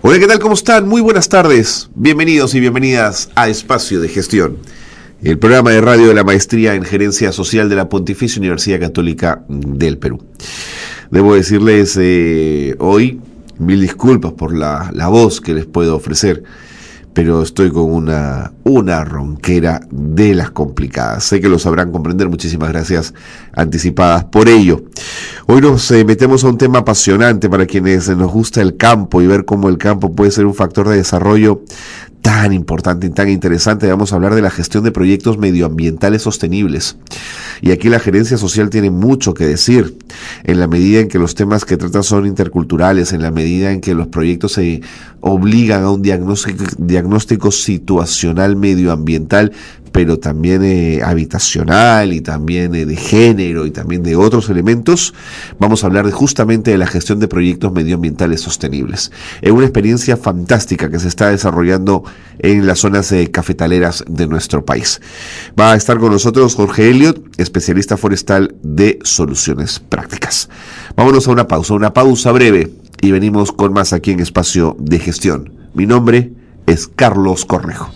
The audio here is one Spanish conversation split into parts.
Hola, ¿qué tal? ¿Cómo están? Muy buenas tardes. Bienvenidos y bienvenidas a Espacio de Gestión, el programa de radio de la Maestría en Gerencia Social de la Pontificia Universidad Católica del Perú. Debo decirles hoy mil disculpas por la voz que les puedo ofrecer, pero estoy con una ronquera de las complicadas. Sé que lo sabrán comprender. Muchísimas gracias anticipadas por ello. Hoy nos metemos a un tema apasionante para quienes nos gusta el campo y ver cómo el campo puede ser un factor de desarrollo tan importante y tan interesante. Vamos a hablar de la gestión de proyectos medioambientales sostenibles. Y aquí la gerencia social tiene mucho que decir, en la medida en que los temas que tratan son interculturales, en la medida en que los proyectos se obligan a un diagnóstico situacional medioambiental, pero también habitacional y también de género y también de otros elementos. Vamos a hablar justamente de la gestión de proyectos medioambientales sostenibles. Es una experiencia fantástica que se está desarrollando en las zonas cafetaleras de nuestro país. Va a estar con nosotros Jorge Elliott, especialista forestal de soluciones prácticas. Vámonos a una pausa breve y venimos con más aquí en Espacio de Gestión. Mi nombre es Carlos Cornejo.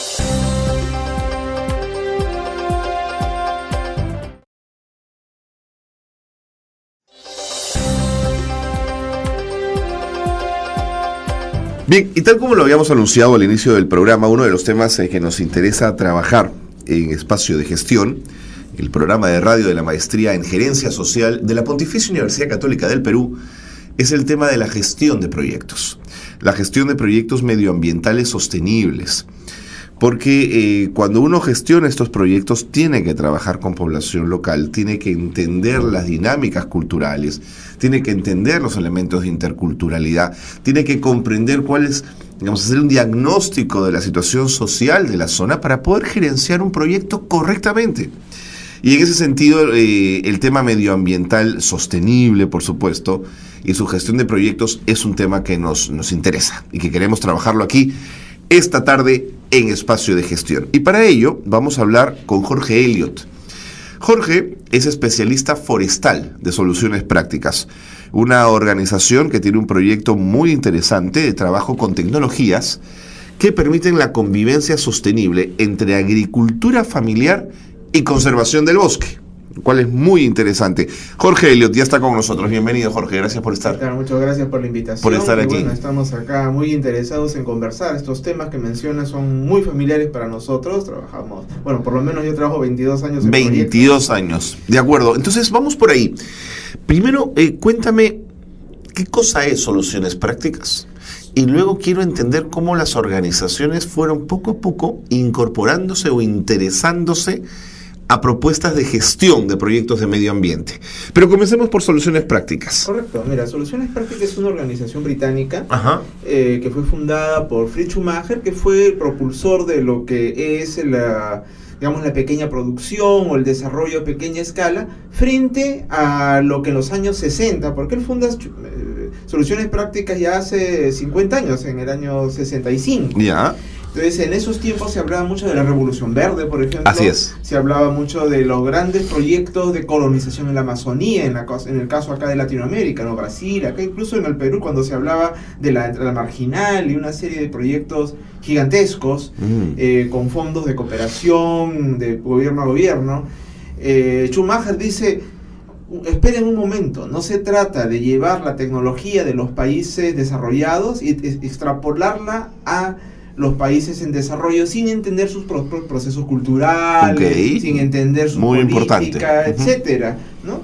Bien, y tal como lo habíamos anunciado al inicio del programa, uno de los temas que nos interesa trabajar en Espacio de Gestión, el programa de radio de la Maestría en Gerencia Social de la Pontificia Universidad Católica del Perú, es el tema de la gestión de proyectos. La gestión de proyectos medioambientales sostenibles. Porque cuando uno gestiona estos proyectos tiene que trabajar con población local, tiene que entender las dinámicas culturales, tiene que entender los elementos de interculturalidad, tiene que comprender cuál es, hacer un diagnóstico de la situación social de la zona para poder gerenciar un proyecto correctamente. Y en ese sentido, el tema medioambiental sostenible, por supuesto, y su gestión de proyectos es un tema que nos interesa y que queremos trabajarlo aquí esta tarde en Espacio de Gestión. Y para ello vamos a hablar con Jorge Elliott. Jorge es especialista forestal de soluciones prácticas, una organización que tiene un proyecto muy interesante de trabajo con tecnologías que permiten la convivencia sostenible entre agricultura familiar y conservación del bosque, lo cual es muy interesante. Jorge Elliott ya está con nosotros. Bienvenido, Jorge. Gracias por estar. Muchas gracias por la invitación. Por estar aquí. Bueno, estamos acá muy interesados en conversar. Estos temas que mencionas son muy familiares para nosotros. Trabajamos, bueno, por lo menos yo trabajo 22 años en 22 años, de acuerdo. Entonces, vamos por ahí. Primero, cuéntame, ¿qué cosa es soluciones prácticas? Y luego quiero entender cómo las organizaciones fueron poco a poco incorporándose o interesándose a propuestas de gestión de proyectos de medio ambiente. Pero comencemos por Soluciones Prácticas. Correcto. Mira, Soluciones Prácticas es una organización británica que fue fundada por Fritz Schumacher, que fue el propulsor de lo que es la pequeña producción o el desarrollo a pequeña escala frente a lo que en los años 60, porque él funda Soluciones Prácticas ya hace 50 años, en el año 65. Ya. Entonces, en esos tiempos se hablaba mucho de la Revolución Verde, por ejemplo. Así es. Se hablaba mucho de los grandes proyectos de colonización en la Amazonía, en el caso acá de Latinoamérica, ¿no? Brasil, acá incluso en el Perú, cuando se hablaba de la marginal y una serie de proyectos gigantescos con fondos de cooperación, de gobierno a gobierno. Schumacher dice: esperen un momento, no se trata de llevar la tecnología de los países desarrollados y extrapolarla a los países en desarrollo sin entender sus procesos culturales, sin entender su política, etcétera, ¿no?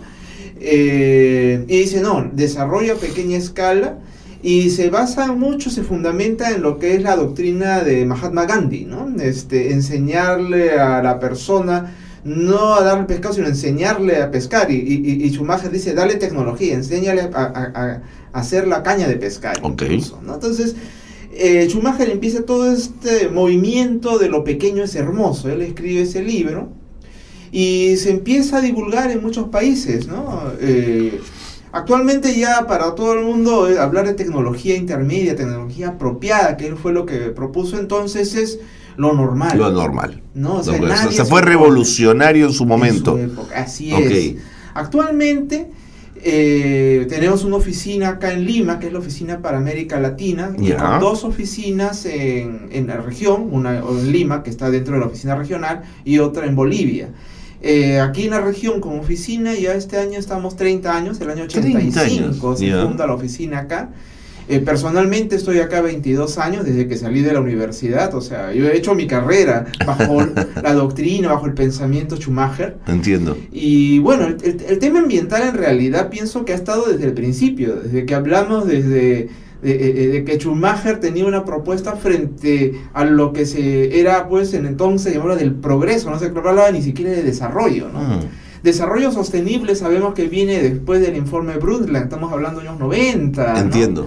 Y dice, no, desarrollo a pequeña escala, y se fundamenta en lo que es la doctrina de Mahatma Gandhi, ¿no? Enseñarle a la persona no a darle pescado, sino enseñarle a pescar, y Schumacher dice, dale tecnología, enséñale a hacer la caña de pescar, incluso, ¿no? Entonces, Schumacher empieza todo este movimiento de lo pequeño es hermoso. Él escribe ese libro y se empieza a divulgar en muchos países, ¿no? Actualmente ya para todo el mundo hablar de tecnología intermedia, tecnología apropiada, que él fue lo que propuso entonces, es lo normal. Lo normal. ¿No? O sea, fue revolucionario en su momento. En su época, así es. Actualmente Tenemos una oficina acá en Lima, que es la oficina para América Latina, y con 2 oficinas en la región, una en Lima, que está dentro de la oficina regional, y otra en Bolivia. Aquí en la región como oficina ya este año estamos 30 años, el año 85 se funda la oficina acá. Personalmente estoy acá 22 años desde que salí de la universidad, o sea, yo he hecho mi carrera bajo la doctrina, bajo el pensamiento Schumacher. Entiendo. Y bueno, el tema ambiental en realidad pienso que ha estado desde el principio, desde que hablamos de que Schumacher tenía una propuesta frente a lo que se era pues en entonces llamaba del progreso, no se hablaba ni siquiera de desarrollo, ¿no? Desarrollo sostenible sabemos que viene después del informe Brundtland, estamos hablando de años 90, ¿no? Entiendo.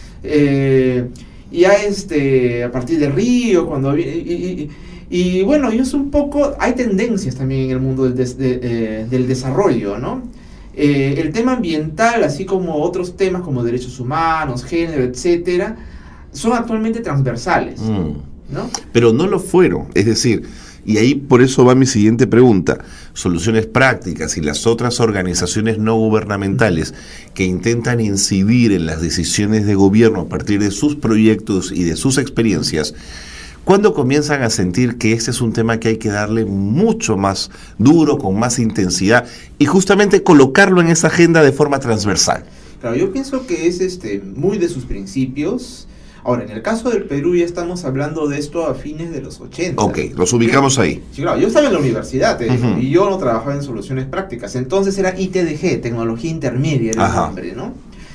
Ya a partir de Río, cuando y bueno, es un poco, hay tendencias también en el mundo del desarrollo, ¿no? El tema ambiental, así como otros temas como derechos humanos, género, etcétera, son actualmente transversales, ¿no? Pero no lo fueron, es decir, y ahí por eso va mi siguiente pregunta. Soluciones Prácticas y las otras organizaciones no gubernamentales que intentan incidir en las decisiones de gobierno a partir de sus proyectos y de sus experiencias, ¿cuándo comienzan a sentir que este es un tema que hay que darle mucho más duro, con más intensidad y justamente colocarlo en esa agenda de forma transversal? Claro, yo pienso que es muy de sus principios. Ahora, en el caso del Perú ya estamos hablando de esto a fines de los 80. Ok, los ubicamos ahí. Sí, claro, yo estaba en la universidad y yo no trabajaba en soluciones prácticas. Entonces era ITDG, Tecnología Intermedia, era el nombre, ¿no?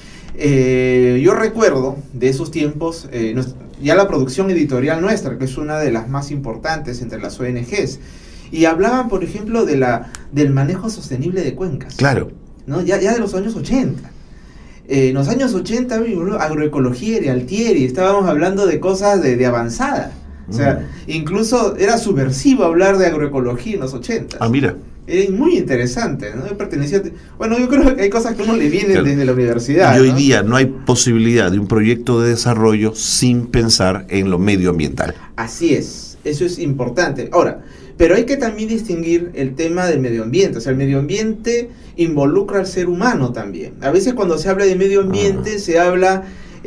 Yo recuerdo de esos tiempos, ya la producción editorial nuestra, que es una de las más importantes entre las ONGs, y hablaban, por ejemplo, del manejo sostenible de cuencas. Claro. ¿No? Ya de los años 80. En los años 80, agroecología y Altieri, estábamos hablando de cosas de avanzada. O sea, incluso era subversivo hablar de agroecología en los 80. Ah, mira. Era muy interesante, ¿no? Yo pertenecía bueno, yo creo que hay cosas que uno le vienen desde la universidad. Y hoy día no hay posibilidad de un proyecto de desarrollo sin pensar en lo medioambiental. Así es, eso es importante. Ahora, pero hay que también distinguir el tema del medio ambiente. O sea, el medio ambiente involucra al ser humano también. A veces cuando se habla de medio ambiente se habla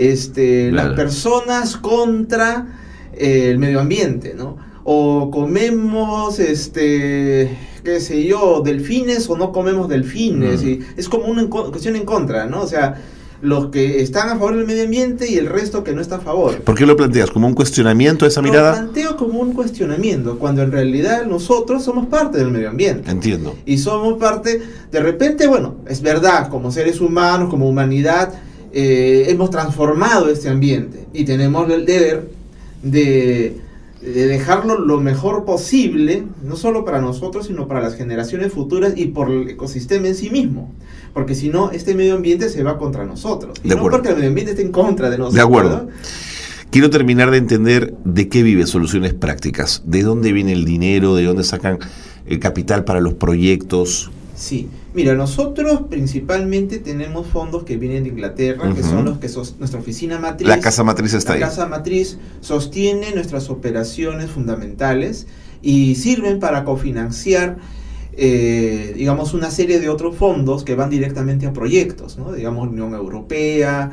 las personas contra el medio ambiente, ¿no? O comemos, qué sé yo, delfines o no comemos delfines. Y es como una cuestión en contra, ¿no? O sea, los que están a favor del medio ambiente y el resto que no está a favor. ¿Por qué lo planteas? ¿Como un cuestionamiento esa mirada? Lo planteo como un cuestionamiento, cuando en realidad nosotros somos parte del medio ambiente. Entiendo. Y somos parte, de repente, bueno, es verdad, como seres humanos, como humanidad, hemos transformado este ambiente y tenemos el deber de dejarlo lo mejor posible, no solo para nosotros, sino para las generaciones futuras y por el ecosistema en sí mismo. Porque si no, este medio ambiente se va contra nosotros. Y no porque el medio ambiente esté en contra de nosotros. De acuerdo. ¿No? Quiero terminar de entender de qué vive Soluciones Prácticas. ¿De dónde viene el dinero? ¿De dónde sacan el capital para los proyectos? Sí. Mira, nosotros principalmente tenemos fondos que vienen de Inglaterra, que son los que nuestra oficina matriz. La casa matriz está ahí. La casa matriz sostiene nuestras operaciones fundamentales y sirven para cofinanciar digamos una serie de otros fondos que van directamente a proyectos, ¿no? Digamos Unión Europea,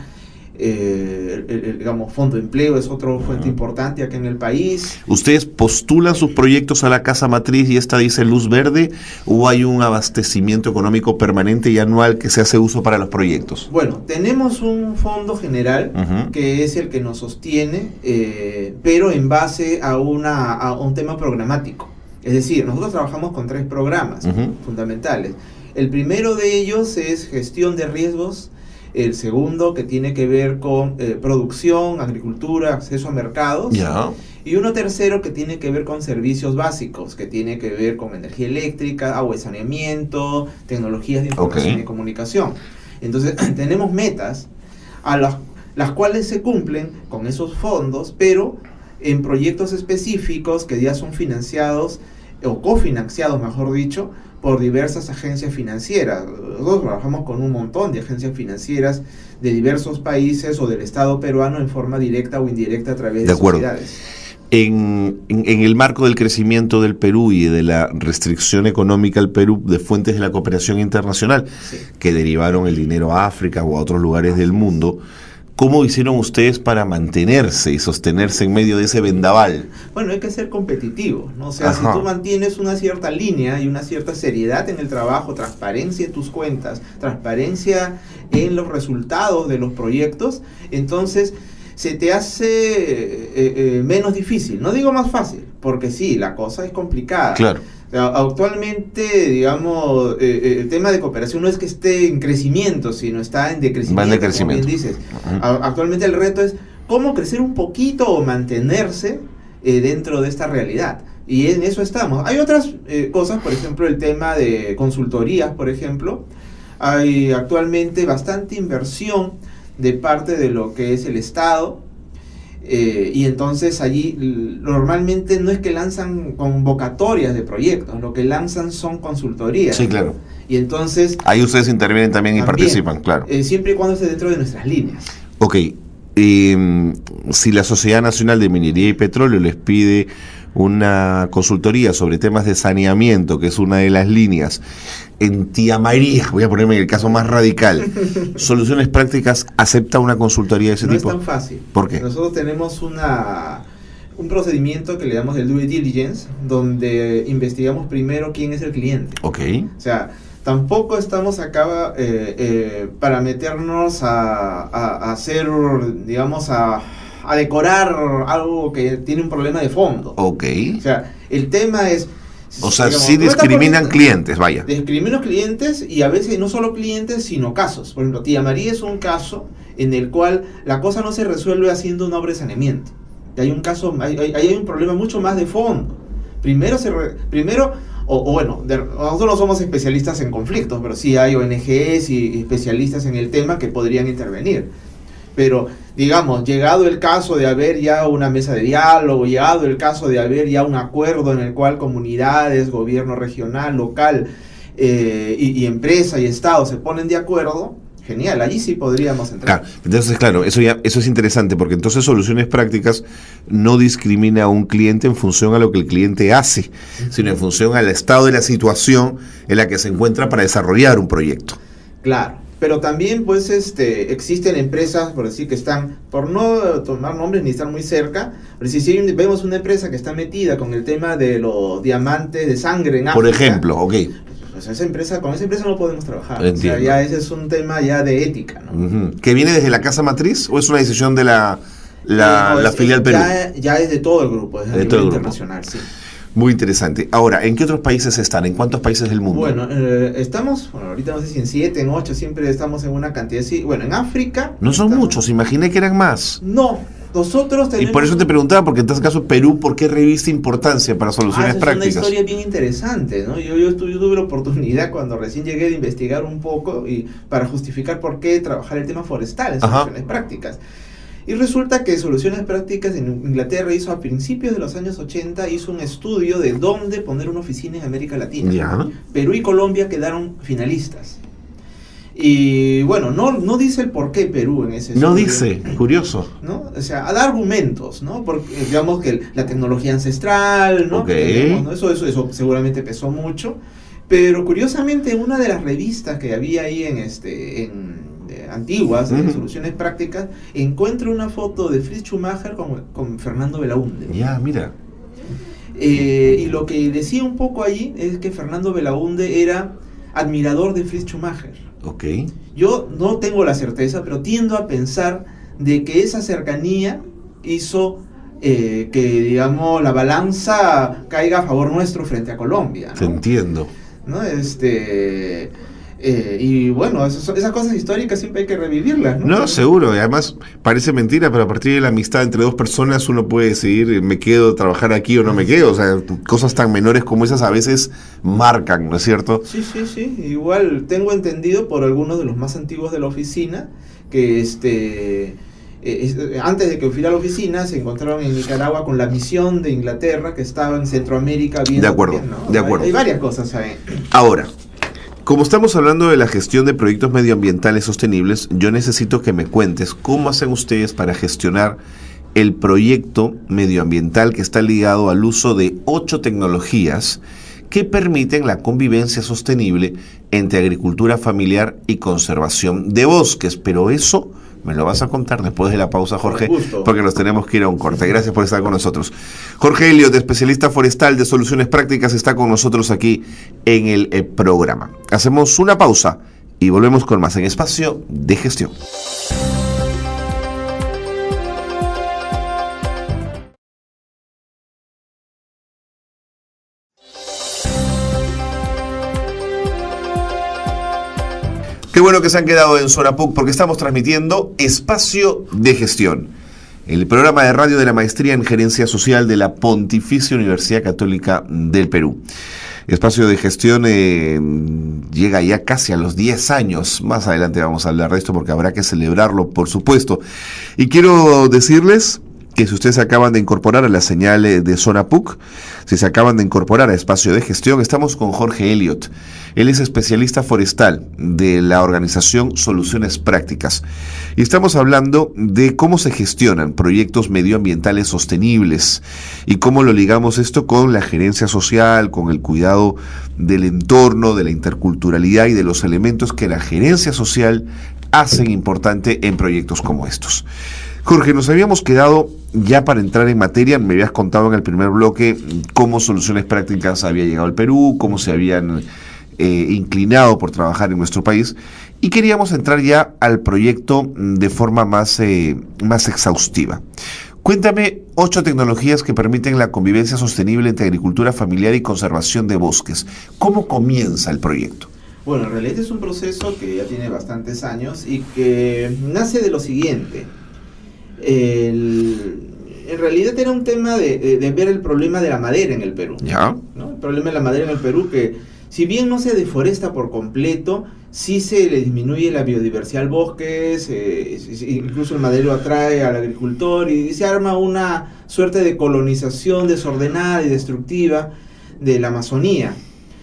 digamos Fondo de Empleo es otra fuente importante aquí en el país. ¿Ustedes postulan sus proyectos a la casa matriz y esta dice luz verde o hay un abastecimiento económico permanente y anual que se hace uso para los proyectos? Bueno, tenemos un fondo general que es el que nos sostiene, pero en base a un tema programático. Es decir, nosotros trabajamos con 3 programas fundamentales. El primero de ellos es gestión de riesgos, el segundo que tiene que ver con producción, agricultura, acceso a mercados, y uno tercero que tiene que ver con servicios básicos, que tiene que ver con energía eléctrica, agua y saneamiento, tecnologías de información y comunicación. Entonces tenemos metas a las cuales se cumplen con esos fondos, pero en proyectos específicos que ya son financiados o cofinanciados, mejor dicho, por diversas agencias financieras. Nosotros trabajamos con un montón de agencias financieras de diversos países o del Estado peruano en forma directa o indirecta a través de sociedades. En el marco del crecimiento del Perú y de la restricción económica al Perú de fuentes de la cooperación internacional, Sí. que derivaron el dinero a África o a otros lugares del mundo, ¿cómo hicieron ustedes para mantenerse y sostenerse en medio de ese vendaval? Bueno, hay que ser competitivo, ¿no? O sea, Ajá. si tú mantienes una cierta línea y una cierta seriedad en el trabajo, transparencia en tus cuentas, transparencia en los resultados de los proyectos, entonces se te hace menos difícil. No digo más fácil, porque sí, la cosa es complicada. Claro. O sea, actualmente, digamos, el tema de cooperación no es que esté en crecimiento, sino está en decrecimiento, Va en decrecimiento. como bien dices. Ujú. Actualmente el reto es cómo crecer un poquito o mantenerse dentro de esta realidad. Y en eso estamos. Hay otras cosas, por ejemplo, el tema de consultorías, por ejemplo. Hay actualmente bastante inversión de parte de lo que es el Estado. Y entonces allí normalmente no es que lanzan convocatorias de proyectos, lo que lanzan son consultorías. Sí, claro. Y entonces... Ahí ustedes intervienen también y también, participan, claro. siempre y cuando esté dentro de nuestras líneas. Ok, si la Sociedad Nacional de Minería y Petróleo les pide una consultoría sobre temas de saneamiento, que es una de las líneas, en Tía María, voy a ponerme en el caso más radical, Soluciones Prácticas acepta una consultoría de ese No tipo. es tan fácil. ¿Por qué? Nosotros tenemos un procedimiento que le llamamos el due diligence, donde investigamos primero quién es el cliente. Ok, O sea, tampoco estamos acá para meternos a hacer, digamos, a decorar algo que tiene un problema de fondo. ok. O sea, el tema es... O sea, digamos, sí tú estás discriminan poniendo- clientes, vaya. Discriminan clientes y a veces no solo clientes, sino casos. Por ejemplo, Tía María es un caso en el cual la cosa no se resuelve haciendo una obra de saneamiento. Y hay un caso, hay un problema mucho más de fondo. Nosotros no somos especialistas en conflictos, pero sí hay ONGs y especialistas en el tema que podrían intervenir. Pero, digamos, llegado el caso de haber ya una mesa de diálogo, llegado el caso de haber ya un acuerdo en el cual comunidades, gobierno regional, local, y empresa y Estado se ponen de acuerdo, genial, allí sí podríamos entrar. Claro, entonces, claro, eso es interesante, porque entonces Soluciones Prácticas no discrimina a un cliente en función a lo que el cliente hace, sino en función al estado de la situación en la que se encuentra para desarrollar un proyecto. Claro. Pero también, pues, existen empresas, por decir, que están, por no tomar nombres ni estar muy cerca, pero si vemos una empresa que está metida con el tema de los diamantes de sangre en África, Por ejemplo, ok. pues con esa empresa no podemos trabajar. Entiendo. O sea, ya ese es un tema ya de ética, ¿no? Ujú. ¿Que viene desde la casa matriz o es una decisión de la No, filial Perú? Ya es de todo el grupo, es a De nivel todo el grupo. internacional, sí. Muy interesante. Ahora, ¿en qué otros países están? ¿En cuántos países del mundo? Bueno, estamos, ahorita no sé si en 7, en 8, siempre estamos en una cantidad así. Bueno, en África... No son estamos- muchos, imaginé que eran más. No, nosotros tenemos... Y por eso te preguntaba, porque en este caso Perú, ¿por qué reviste importancia para Soluciones esa Prácticas? Es una historia bien interesante, ¿no? Yo tuve la oportunidad cuando recién llegué de investigar un poco y para justificar por qué trabajar el tema forestal en Ajá. Soluciones Prácticas. Y resulta que Soluciones Prácticas en Inglaterra hizo a principios de los años 80, hizo un estudio de dónde poner una oficina en América Latina. Ya. Perú y Colombia quedaron finalistas. Y bueno, no dice el por qué Perú en ese estudio. No dice, curioso. ¿No? O sea, da argumentos, ¿no? Porque digamos que la tecnología ancestral, ¿no? Ok. Digamos, ¿no? Eso seguramente pesó mucho. Pero curiosamente, en una de las revistas que había ahí antiguas, de Ujú. Soluciones Prácticas, encuentro una foto de Fritz Schumacher con Fernando Belaúnde. Ya, mira. Y lo que decía un poco allí es que Fernando Belaúnde era admirador de Fritz Schumacher. Ok. Yo no tengo la certeza, pero tiendo a pensar de que esa cercanía hizo que, digamos, la balanza caiga a favor nuestro frente a Colombia, Te ¿no? entiendo. ¿No? Y bueno, esas cosas históricas siempre hay que revivirlas, ¿no? No, seguro, y además parece mentira, pero a partir de la amistad entre dos personas uno puede decidir, me quedo a trabajar aquí o no me quedo, o sea, cosas tan menores como esas a veces marcan, ¿no es cierto? Sí. Igual tengo entendido por algunos de los más antiguos de la oficina que antes de que fui a la oficina se encontraron en Nicaragua con la misión de Inglaterra que estaba en Centroamérica viendo. De acuerdo, también, ¿no? de acuerdo. Hay varias cosas ahí. Ahora, como estamos hablando de la gestión de proyectos medioambientales sostenibles, yo necesito que me cuentes cómo hacen ustedes para gestionar el proyecto medioambiental que está ligado al uso de 8 tecnologías que permiten la convivencia sostenible entre agricultura familiar y conservación de bosques. Pero eso me lo vas a contar después de la pausa, Jorge, porque nos tenemos que ir a un corte. Gracias por estar con nosotros. Jorge Elliot, especialista forestal de Soluciones Prácticas, está con nosotros aquí en el programa. Hacemos una pausa y volvemos con más en Espacio de Gestión. Qué bueno que se han quedado en Zona PUC porque estamos transmitiendo Espacio de Gestión, el programa de radio de la Maestría en Gerencia Social de la Pontificia Universidad Católica del Perú. Espacio de Gestión llega ya casi a los 10 años. Más adelante vamos a hablar de esto porque habrá que celebrarlo, por supuesto. Y quiero decirles que si ustedes se acaban de incorporar a la señal de Zona PUC, si se acaban de incorporar a Espacio de Gestión, estamos con Jorge Elliot. Él es especialista forestal de la organización Soluciones Prácticas. Y estamos hablando de cómo se gestionan proyectos medioambientales sostenibles y cómo lo ligamos esto con la gerencia social, con el cuidado del entorno, de la interculturalidad y de los elementos que la gerencia social hacen importante en proyectos como estos. Jorge, nos habíamos quedado ya para entrar en materia, me habías contado en el primer bloque cómo Soluciones Prácticas había llegado al Perú, cómo se habían inclinado por trabajar en nuestro país, y queríamos entrar ya al proyecto de forma más exhaustiva. Cuéntame 8 tecnologías que permiten la convivencia sostenible entre agricultura familiar y conservación de bosques. ¿Cómo comienza el proyecto? Bueno, en realidad es un proceso que ya tiene bastantes años y que nace de lo siguiente. En realidad era un tema de ver el problema de la madera en el Perú. ¿Ya? ¿No? El problema de la madera en el Perú, que si bien no se deforesta por completo, sí se le disminuye la biodiversidad al bosque, incluso el maderero atrae al agricultor y se arma una suerte de colonización desordenada y destructiva de la Amazonía.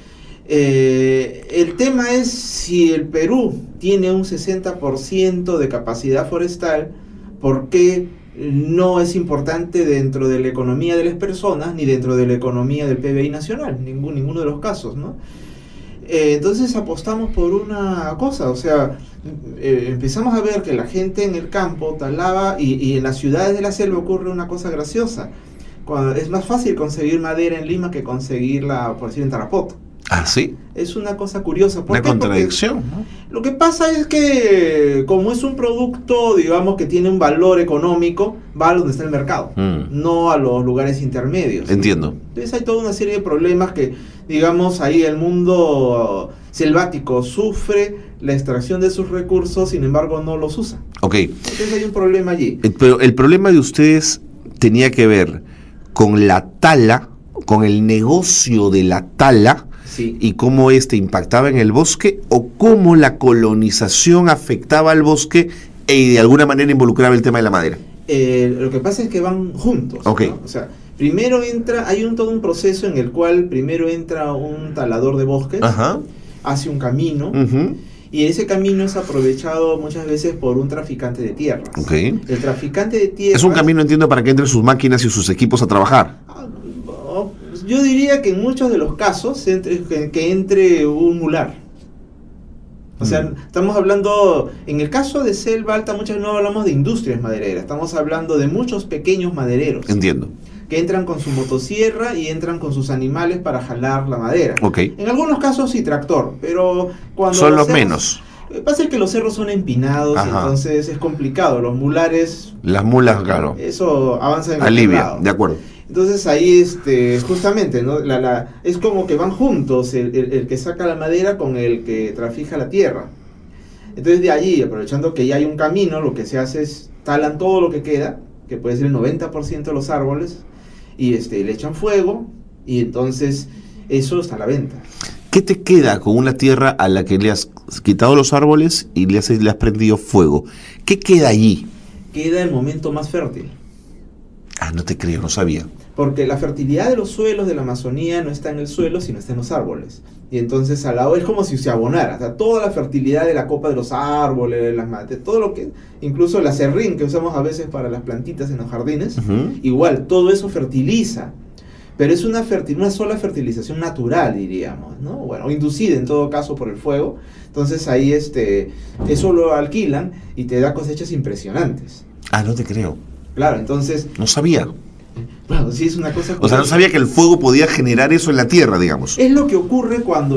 El tema es si el Perú tiene un 60% de capacidad forestal, ¿por qué no es importante dentro de la economía de las personas ni dentro de la economía del PBI nacional? Ninguno de los casos, ¿no? Entonces apostamos por una cosa, o sea, empezamos a ver que la gente en el campo talaba y en las ciudades de la selva ocurre una cosa graciosa. Es más fácil conseguir madera en Lima que conseguirla, por decir, en Tarapoto. Ah, sí. Es una cosa curiosa. Una contradicción, ¿no? Lo que pasa es que como es un producto, digamos, que tiene un valor económico, va a donde está el mercado, no a los lugares intermedios. Entiendo. Entonces hay toda una serie de problemas que, digamos, ahí el mundo selvático sufre la extracción de sus recursos, sin embargo no los usa. Ok. Entonces hay un problema allí. Pero el problema de ustedes tenía que ver con la tala, con el negocio de la tala. Sí. Y cómo impactaba en el bosque o cómo la colonización afectaba al bosque y de alguna manera involucraba el tema de la madera. Lo que pasa es que van juntos. Okay. ¿No? O sea, primero hay todo un proceso en el cual primero entra un talador de bosques, Ajá. hace un camino, y ese camino es aprovechado muchas veces por un traficante de tierras. Okay. El traficante de tierras... Es un camino, entiendo, para que entren sus máquinas y sus equipos a trabajar. Yo diría que en muchos de los casos que entre un mular. O sea, estamos hablando, en el caso de Selva Alta, muchas no hablamos de industrias madereras, estamos hablando de muchos pequeños madereros. Entiendo. Que entran con su motosierra y entran con sus animales para jalar la madera. Okay. En algunos casos sí tractor, pero cuando... Son los menos. Pasa que los cerros son empinados, entonces es complicado. Los mulares... Las mulas, claro. Eso avanza en alivia, el lado. De acuerdo. Entonces ahí justamente, ¿no? Es como que van juntos el que saca la madera con el que trafija la tierra. Entonces de allí, aprovechando que ya hay un camino, lo que se hace es talan todo lo que queda, que puede ser el 90% de los árboles, y le echan fuego, y entonces eso está a la venta. ¿Qué te queda con una tierra a la que le has quitado los árboles y le has prendido fuego? ¿Qué queda allí? Queda el momento más fértil. Ah, no te creo, no sabía. Porque la fertilidad de los suelos de la Amazonía no está en el suelo, sino está en los árboles. Y entonces al lado es como si se abonara. O sea, toda la fertilidad de la copa de los árboles, de las matas, todo lo que, incluso la serrín que usamos a veces para las plantitas en los jardines, igual, todo eso fertiliza. Pero es una sola fertilización natural, diríamos, ¿no? Bueno, inducida en todo caso por el fuego. Entonces ahí eso lo alquilan y te da cosechas impresionantes. Ah, no te creo. Claro, entonces... No sabía. Claro, sí es una cosa... O sea, no sabía que el fuego podía generar eso en la tierra, digamos. Es lo que ocurre cuando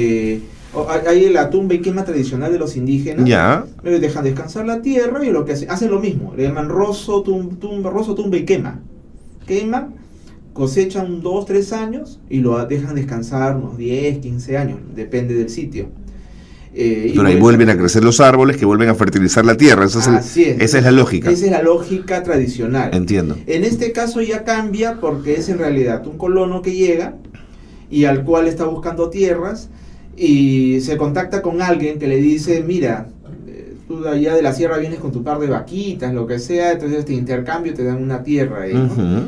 hay la tumba y quema tradicional de los indígenas. Ya. Dejan descansar la tierra y lo que hacen lo mismo. Le llaman rozo, tumba y quema. Queman, cosechan 2, 3 años y lo dejan descansar unos 10, 15 años, depende del sitio. Pero ahí vuelven a crecer los árboles que vuelven a fertilizar la tierra. Esa es la lógica. Esa es la lógica tradicional. Entiendo. En este caso ya cambia porque es en realidad un colono que llega y al cual está buscando tierras y se contacta con alguien que le dice, mira, tú de allá de la sierra vienes con tu par de vaquitas, lo que sea, entonces te intercambio, te dan una tierra ahí, ¿no?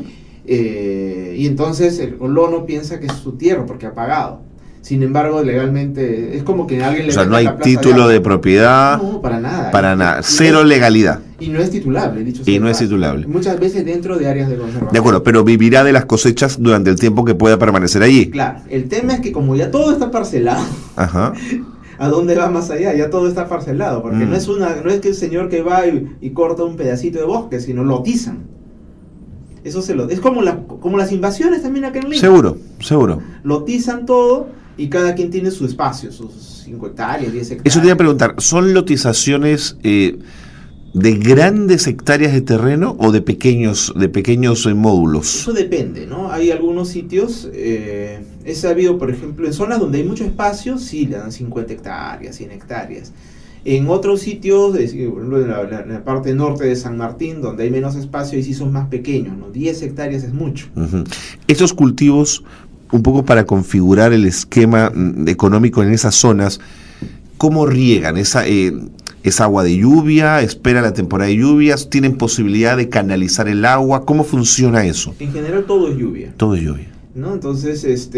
Y entonces el colono piensa que es su tierra porque ha pagado. Sin embargo, legalmente es como que alguien le... O sea, no hay título de propiedad. No, para nada. Para nada. Cero legalidad. Y no es titulable, dicho sea. Y no es titulable. Muchas veces dentro de áreas de conservación. De acuerdo, pero vivirá de las cosechas durante el tiempo que pueda permanecer allí. Claro. El tema es que como ya todo está parcelado, ajá, ¿a dónde va más allá? Ya todo está parcelado. Porque no es que el señor que va y corta un pedacito de bosque, sino lotizan. Eso es como las invasiones también acá en Lima. Seguro. Lotizan todo y cada quien tiene su espacio, sus 5 hectáreas, 10 hectáreas. Eso te iba a preguntar, ¿son lotizaciones de grandes hectáreas de terreno o de pequeños módulos? Eso depende, ¿no? Hay algunos sitios, he sabido, por ejemplo, en zonas donde hay mucho espacio, sí le dan 50 hectáreas, 100 hectáreas. En otros sitios, por ejemplo, en la parte norte de San Martín, donde hay menos espacio, y sí son más pequeños, ¿no? 10 hectáreas es mucho. Estos cultivos, un poco para configurar el esquema económico en esas zonas, ¿cómo riegan? ¿Es agua de lluvia? ¿Espera la temporada de lluvias? ¿Tienen posibilidad de canalizar el agua? ¿Cómo funciona eso? En general todo es lluvia. Todo es lluvia. ¿No? Entonces,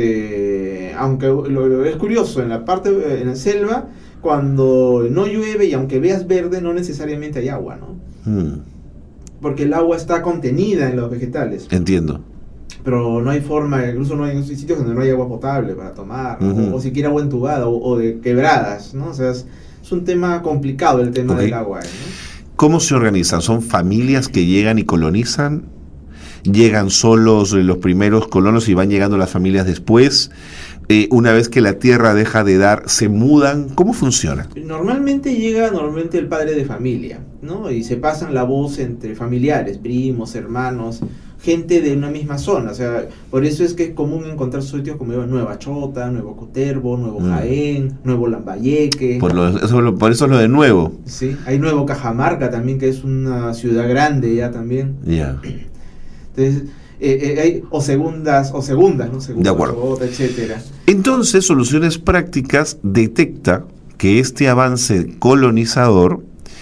aunque lo es curioso, en la selva, cuando no llueve y aunque veas verde, no necesariamente hay agua, ¿no? Porque el agua está contenida en los vegetales. Entiendo. Pero no hay forma, incluso no hay sitios donde no hay agua potable para tomar, ¿no? o siquiera agua entubada, o de quebradas, ¿no? O sea, es un tema complicado el tema del agua, ¿no? ¿Cómo se organizan? ¿Son familias que llegan y colonizan? ¿Llegan solos los primeros colonos y van llegando las familias después? Una vez que la tierra deja de dar, ¿se mudan? ¿Cómo funciona? Normalmente llega el padre de familia, ¿no? Y se pasan la voz entre familiares, primos, hermanos, gente de una misma zona. O sea, por eso es que es común encontrar sitios como Nueva Chota, Nuevo Coterbo, Nuevo Jaén, Nuevo Lambayeque. Por eso es lo de nuevo. Sí, hay Nuevo Cajamarca también, que es una ciudad grande ya también. Ya. Entonces, hay segundas, ¿no? Segunda de acuerdo. Chota, etcétera. Entonces, Soluciones Prácticas detecta que este avance colonizador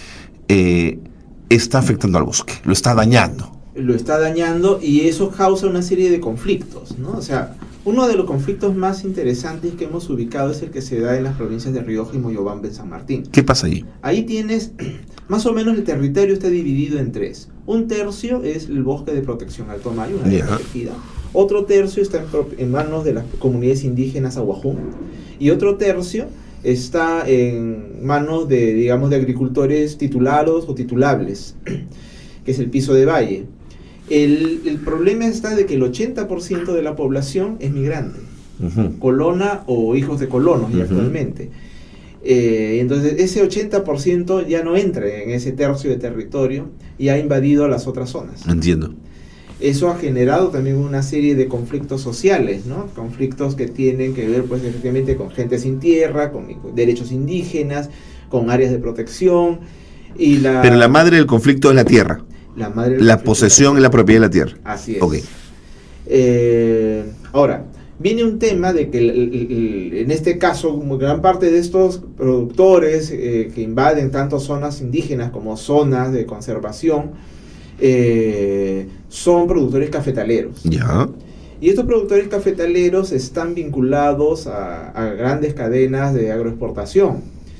está afectando al bosque, lo está dañando. Lo está dañando y eso causa una serie de conflictos, ¿no? O sea, uno de los conflictos más interesantes que hemos ubicado es el que se da en las provincias de Rioja y Moyobamba en San Martín. ¿Qué pasa allí? Ahí tienes, más o menos el territorio está dividido en 3. Un tercio es el bosque de protección Alto Mayo, una área protegida. Otro tercio está en manos de las comunidades indígenas Aguajún. Y otro tercio está en manos de agricultores titulados o titulables, que es el piso de valle. El problema está de que el 80% de la población es migrante, colona o hijos de colonos actualmente. Entonces ese 80% ya no entra en ese tercio de territorio y ha invadido las otras zonas. Entiendo. Eso ha generado también una serie de conflictos sociales, ¿no? Conflictos que tienen que ver, pues, efectivamente con gente sin tierra, con derechos indígenas, con áreas de protección. Pero la madre del conflicto es la tierra. La posesión y la propiedad de la tierra. Así es. Okay. Ahora, viene un tema de que en este caso, como gran parte de estos productores que invaden tanto zonas indígenas como zonas de conservación, son productores cafetaleros. Ya. Y estos productores cafetaleros están vinculados a grandes cadenas de agroexportación.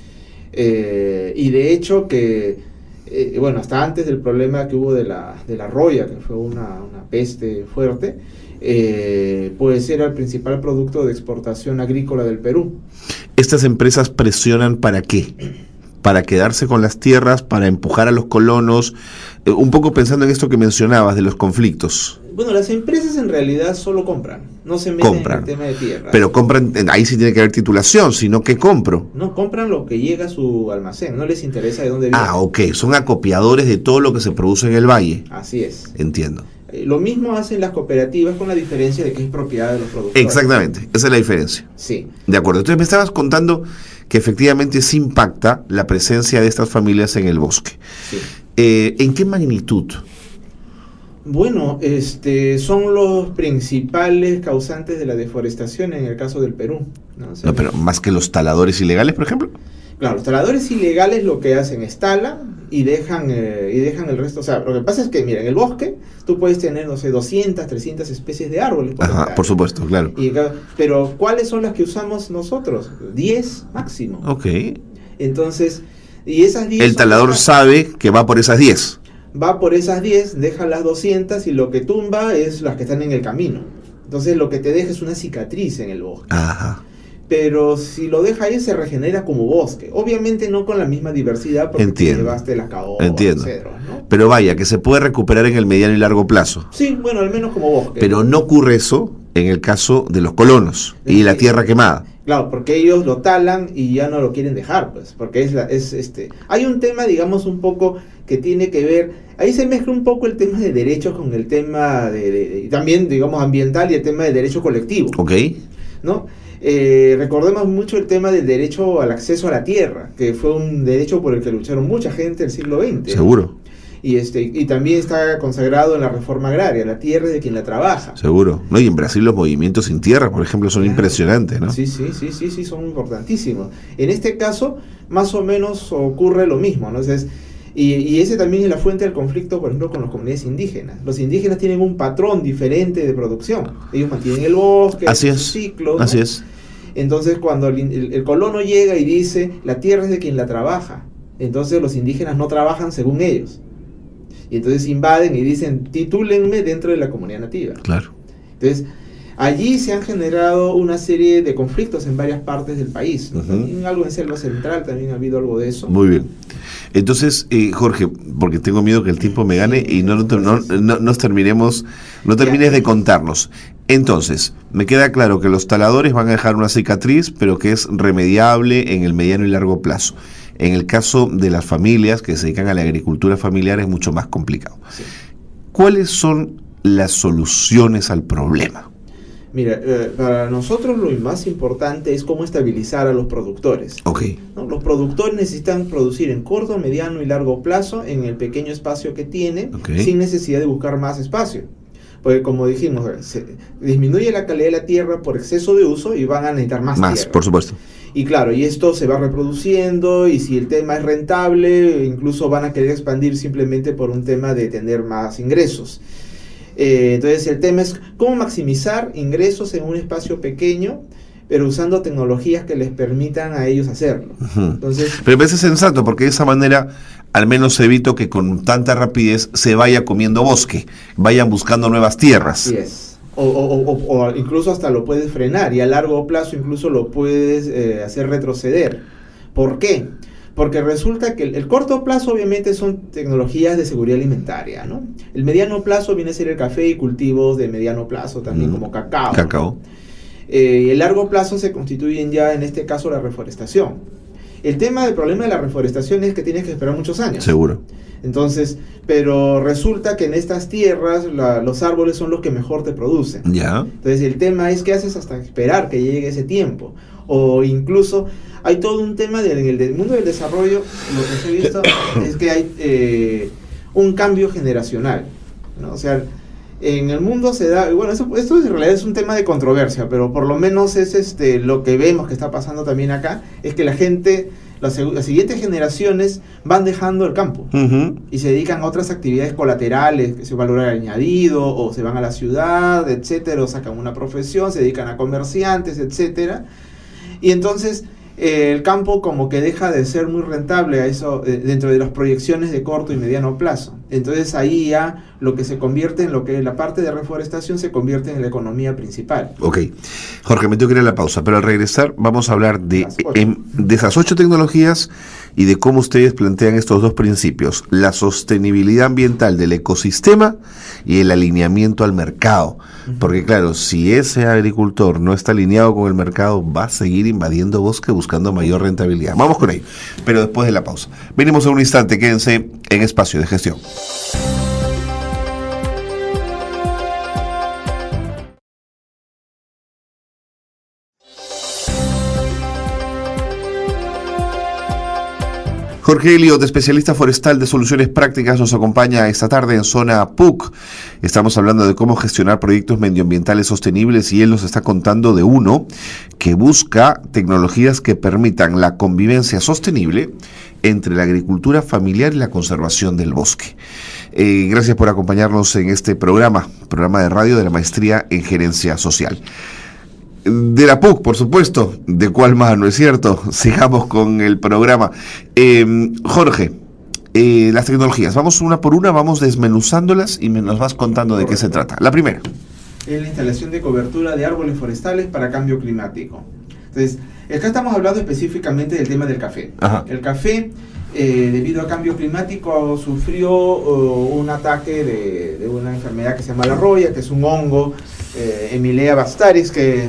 Y de hecho que, bueno, hasta antes del problema que hubo de la roya, que fue una peste fuerte, pues era el principal producto de exportación agrícola del Perú. ¿Estas empresas presionan para qué? ¿Para quedarse con las tierras, para empujar a los colonos? Un poco pensando en esto que mencionabas de los conflictos. Bueno, las empresas en realidad solo compran, no se meten en el tema de tierra. Pero compran, ahí sí tiene que haber titulación, sino que compro. No, compran lo que llega a su almacén, no les interesa de dónde viene. Ah, ok, son acopiadores de todo lo que se produce en el valle. Así es. Entiendo. Lo mismo hacen las cooperativas, con la diferencia de que es propiedad de los productores. Exactamente, esa es la diferencia. Sí. De acuerdo, entonces me estabas contando que efectivamente sí impacta la presencia de estas familias en el bosque. Sí. ¿En qué magnitud? Bueno, son los principales causantes de la deforestación en el caso del Perú, ¿no? O sea, No, pero más que los taladores ilegales, por ejemplo. claro, los taladores ilegales lo que hacen es talan y dejan el resto. O sea, lo que pasa es que, mira, en el bosque tú puedes tener, no sé, 200, 300 especies de árboles. Ajá, por supuesto, claro. Pero ¿cuáles son las que usamos nosotros? 10 máximo. Ok. Entonces, y esas 10... El talador sabe que va por esas 10. Va por esas 10, deja las 200 y lo que tumba es las que están en el camino. Entonces lo que te deja es una cicatriz en el bosque. Ajá. Pero si lo deja ahí se regenera como bosque. Obviamente no con la misma diversidad porque te llevaste las caobas, los cedros, ¿no? Pero vaya, que se puede recuperar en el mediano y largo plazo. Sí, bueno, al menos como bosque. Pero no ocurre eso en el caso de los colonos y la tierra quemada. Claro, porque ellos lo talan y ya no lo quieren dejar, pues, porque hay un tema, digamos, un poco que tiene que ver, ahí se mezcla un poco el tema de derechos con el tema de también, digamos, ambiental y el tema de derecho colectivo. Ok. ¿No? Recordemos mucho el tema del derecho al acceso a la tierra, que fue un derecho por el que lucharon mucha gente en el siglo XX. Seguro. Y también está consagrado en la reforma agraria, la tierra es de quien la trabaja. Seguro. No, y en Brasil los movimientos sin tierra, por ejemplo, son impresionantes, ¿no? Sí, son importantísimos. En este caso, más o menos ocurre lo mismo, ¿no? Entonces, y ese también es la fuente del conflicto, por ejemplo, con las comunidades indígenas. Los indígenas tienen un patrón diferente de producción. Ellos mantienen el bosque, así sus ciclos, así ¿no? es. Entonces, cuando el colono llega y dice, la tierra es de quien la trabaja, entonces los indígenas no trabajan según ellos. Y entonces invaden y dicen, titúlenme dentro de la comunidad nativa. Claro. Entonces, allí se han generado una serie de conflictos en varias partes del país, ¿no? También algo en Selva Central, también ha habido algo de eso. Muy bien. Entonces, Jorge, porque tengo miedo que el tiempo me gane y no termines de contarnos. Entonces, me queda claro que los taladores van a dejar una cicatriz, pero que es remediable en el mediano y largo plazo. En el caso de las familias que se dedican a la agricultura familiar es mucho más complicado. Sí. ¿Cuáles son las soluciones al problema? Mira, para nosotros lo más importante es cómo estabilizar a los productores. Okay. ¿No? Los productores necesitan producir en corto, mediano y largo plazo en el pequeño espacio que tienen, sin necesidad de buscar más espacio. Porque como dijimos, se disminuye la calidad de la tierra por exceso de uso y van a necesitar más tierra. Por supuesto. Y claro, y esto se va reproduciendo y si el tema es rentable, incluso van a querer expandir simplemente por un tema de tener más ingresos. Entonces el tema es cómo maximizar ingresos en un espacio pequeño, pero usando tecnologías que les permitan a ellos hacerlo. Entonces, pero me parece sensato porque de esa manera al menos evito que con tanta rapidez se vaya comiendo bosque, vayan buscando nuevas tierras. Así es. O incluso hasta lo puedes frenar y a largo plazo incluso lo puedes hacer retroceder. ¿Por qué? Porque resulta que el corto plazo obviamente son tecnologías de seguridad alimentaria, ¿no? El mediano plazo viene a ser el café y cultivos de mediano plazo también, como cacao. Cacao. Y el largo plazo se constituyen ya en este caso la reforestación. El problema de la reforestación es que tienes que esperar muchos años. Seguro. Entonces, pero resulta que en estas tierras los árboles son los que mejor te producen. Ya. Entonces el tema es qué haces hasta esperar que llegue ese tiempo. O incluso hay todo un tema en el mundo del desarrollo, lo que se ha visto es que hay un cambio generacional, ¿no? O sea, en el mundo se da, bueno, esto en realidad es un tema de controversia, pero por lo menos es lo que vemos que está pasando también acá, es que las siguientes generaciones van dejando el campo y se dedican a otras actividades colaterales, que se valora el añadido, o se van a la ciudad, etcétera, o sacan una profesión, se dedican a comerciantes, etcétera. Y entonces el campo como que deja de ser muy rentable a eso dentro de las proyecciones de corto y mediano plazo. Entonces ahí ya lo que se convierte en lo que la parte de reforestación se convierte en la economía principal. Ok. Jorge, me tengo que ir a la pausa, pero al regresar vamos a hablar de esas 8 tecnologías y de cómo ustedes plantean estos 2 principios: la sostenibilidad ambiental del ecosistema y el alineamiento al mercado. Porque claro, si ese agricultor no está alineado con el mercado, va a seguir invadiendo bosque buscando mayor rentabilidad. Vamos con ello, pero después de la pausa. Venimos en un instante, quédense en Espacio de Gestión. Jorge Elliot, especialista forestal de soluciones prácticas, nos acompaña esta tarde en Zona PUC. Estamos hablando de cómo gestionar proyectos medioambientales sostenibles y él nos está contando de uno que busca tecnologías que permitan la convivencia sostenible entre la agricultura familiar y la conservación del bosque. Gracias por acompañarnos en este programa de radio de la Maestría en Gerencia Social. De la PUC, por supuesto, de cuál más, ¿no es cierto? Sigamos con el programa. Jorge, las tecnologías, vamos una por una, vamos desmenuzándolas y nos vas contando de qué se trata. La primera. Es la instalación de cobertura de árboles forestales para cambio climático. Entonces, acá estamos hablando específicamente del tema del café. Ajá. El café, debido a cambio climático, sufrió un ataque de una enfermedad que se llama la roya, que es un hongo, Emilia bastaris, que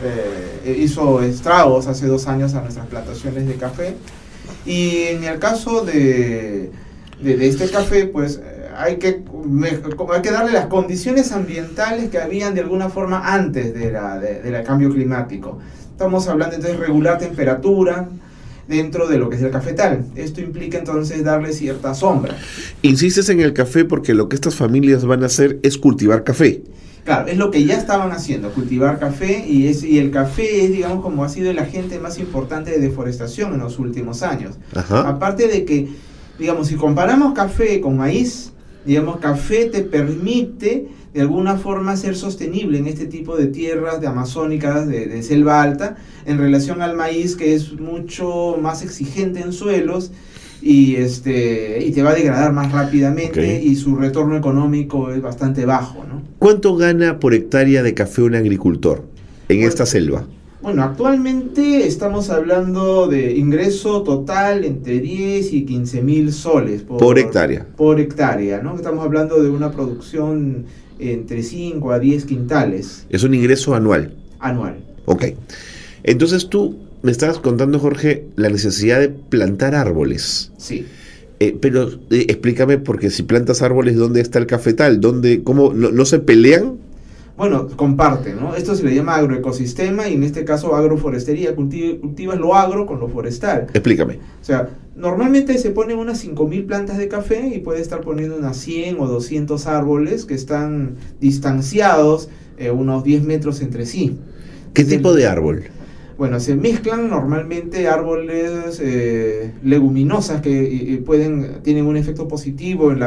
hizo estragos hace 2 años a nuestras plantaciones de café. Y en el caso de este café, pues hay que darle las condiciones ambientales que habían de alguna forma antes del cambio climático. Estamos hablando entonces de regular temperatura dentro de lo que es el cafetal. Esto implica entonces darle cierta sombra. Insistes en el café porque lo que estas familias van a hacer es cultivar café. Claro, es lo que ya estaban haciendo, cultivar café, y el café es, digamos, como ha sido el agente más importante de deforestación en los últimos años. Ajá. Aparte de que, digamos, si comparamos café con maíz, digamos, café te permite de alguna forma ser sostenible en este tipo de tierras de amazónicas, de selva alta, en relación al maíz, que es mucho más exigente en suelos, y te va a degradar más rápidamente, okay, y su retorno económico es bastante bajo, ¿no? ¿Cuánto gana por hectárea de café un agricultor en esta selva? Bueno, actualmente estamos hablando de ingreso total entre 10 y 15 mil soles por hectárea. Por hectárea, ¿no? Estamos hablando de una producción entre 5 a 10 quintales. Es un ingreso anual. Anual. Ok. Entonces tú me estabas contando, Jorge, la necesidad de plantar árboles. Sí. Pero explícame, porque si plantas árboles, ¿dónde está el cafetal? ¿Cómo no se pelean? Bueno, comparten, ¿no? Esto se le llama agroecosistema, y en este caso agroforestería. Cultivas lo agro con lo forestal. Explícame. O sea, normalmente se ponen unas 5.000 plantas de café y puede estar poniendo unas 100 o 200 árboles que están distanciados unos 10 metros entre sí. ¿Qué tipo de árbol? Bueno, se mezclan normalmente árboles leguminosas que tienen un efecto positivo en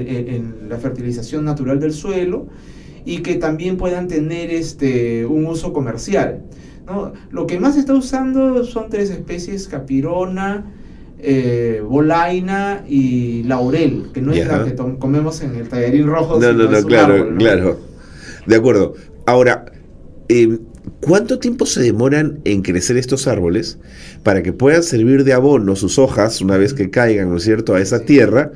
la fertilización natural del suelo, y que también puedan tener un uso comercial, ¿no? Lo que más se está usando son 3 especies: capirona, bolaina y laurel, que no es la que comemos en el tallarín rojo. No, claro. De acuerdo. Ahora, ¿cuánto tiempo se demoran en crecer estos árboles para que puedan servir de abono sus hojas una vez que caigan, ¿no es cierto?, a esa tierra,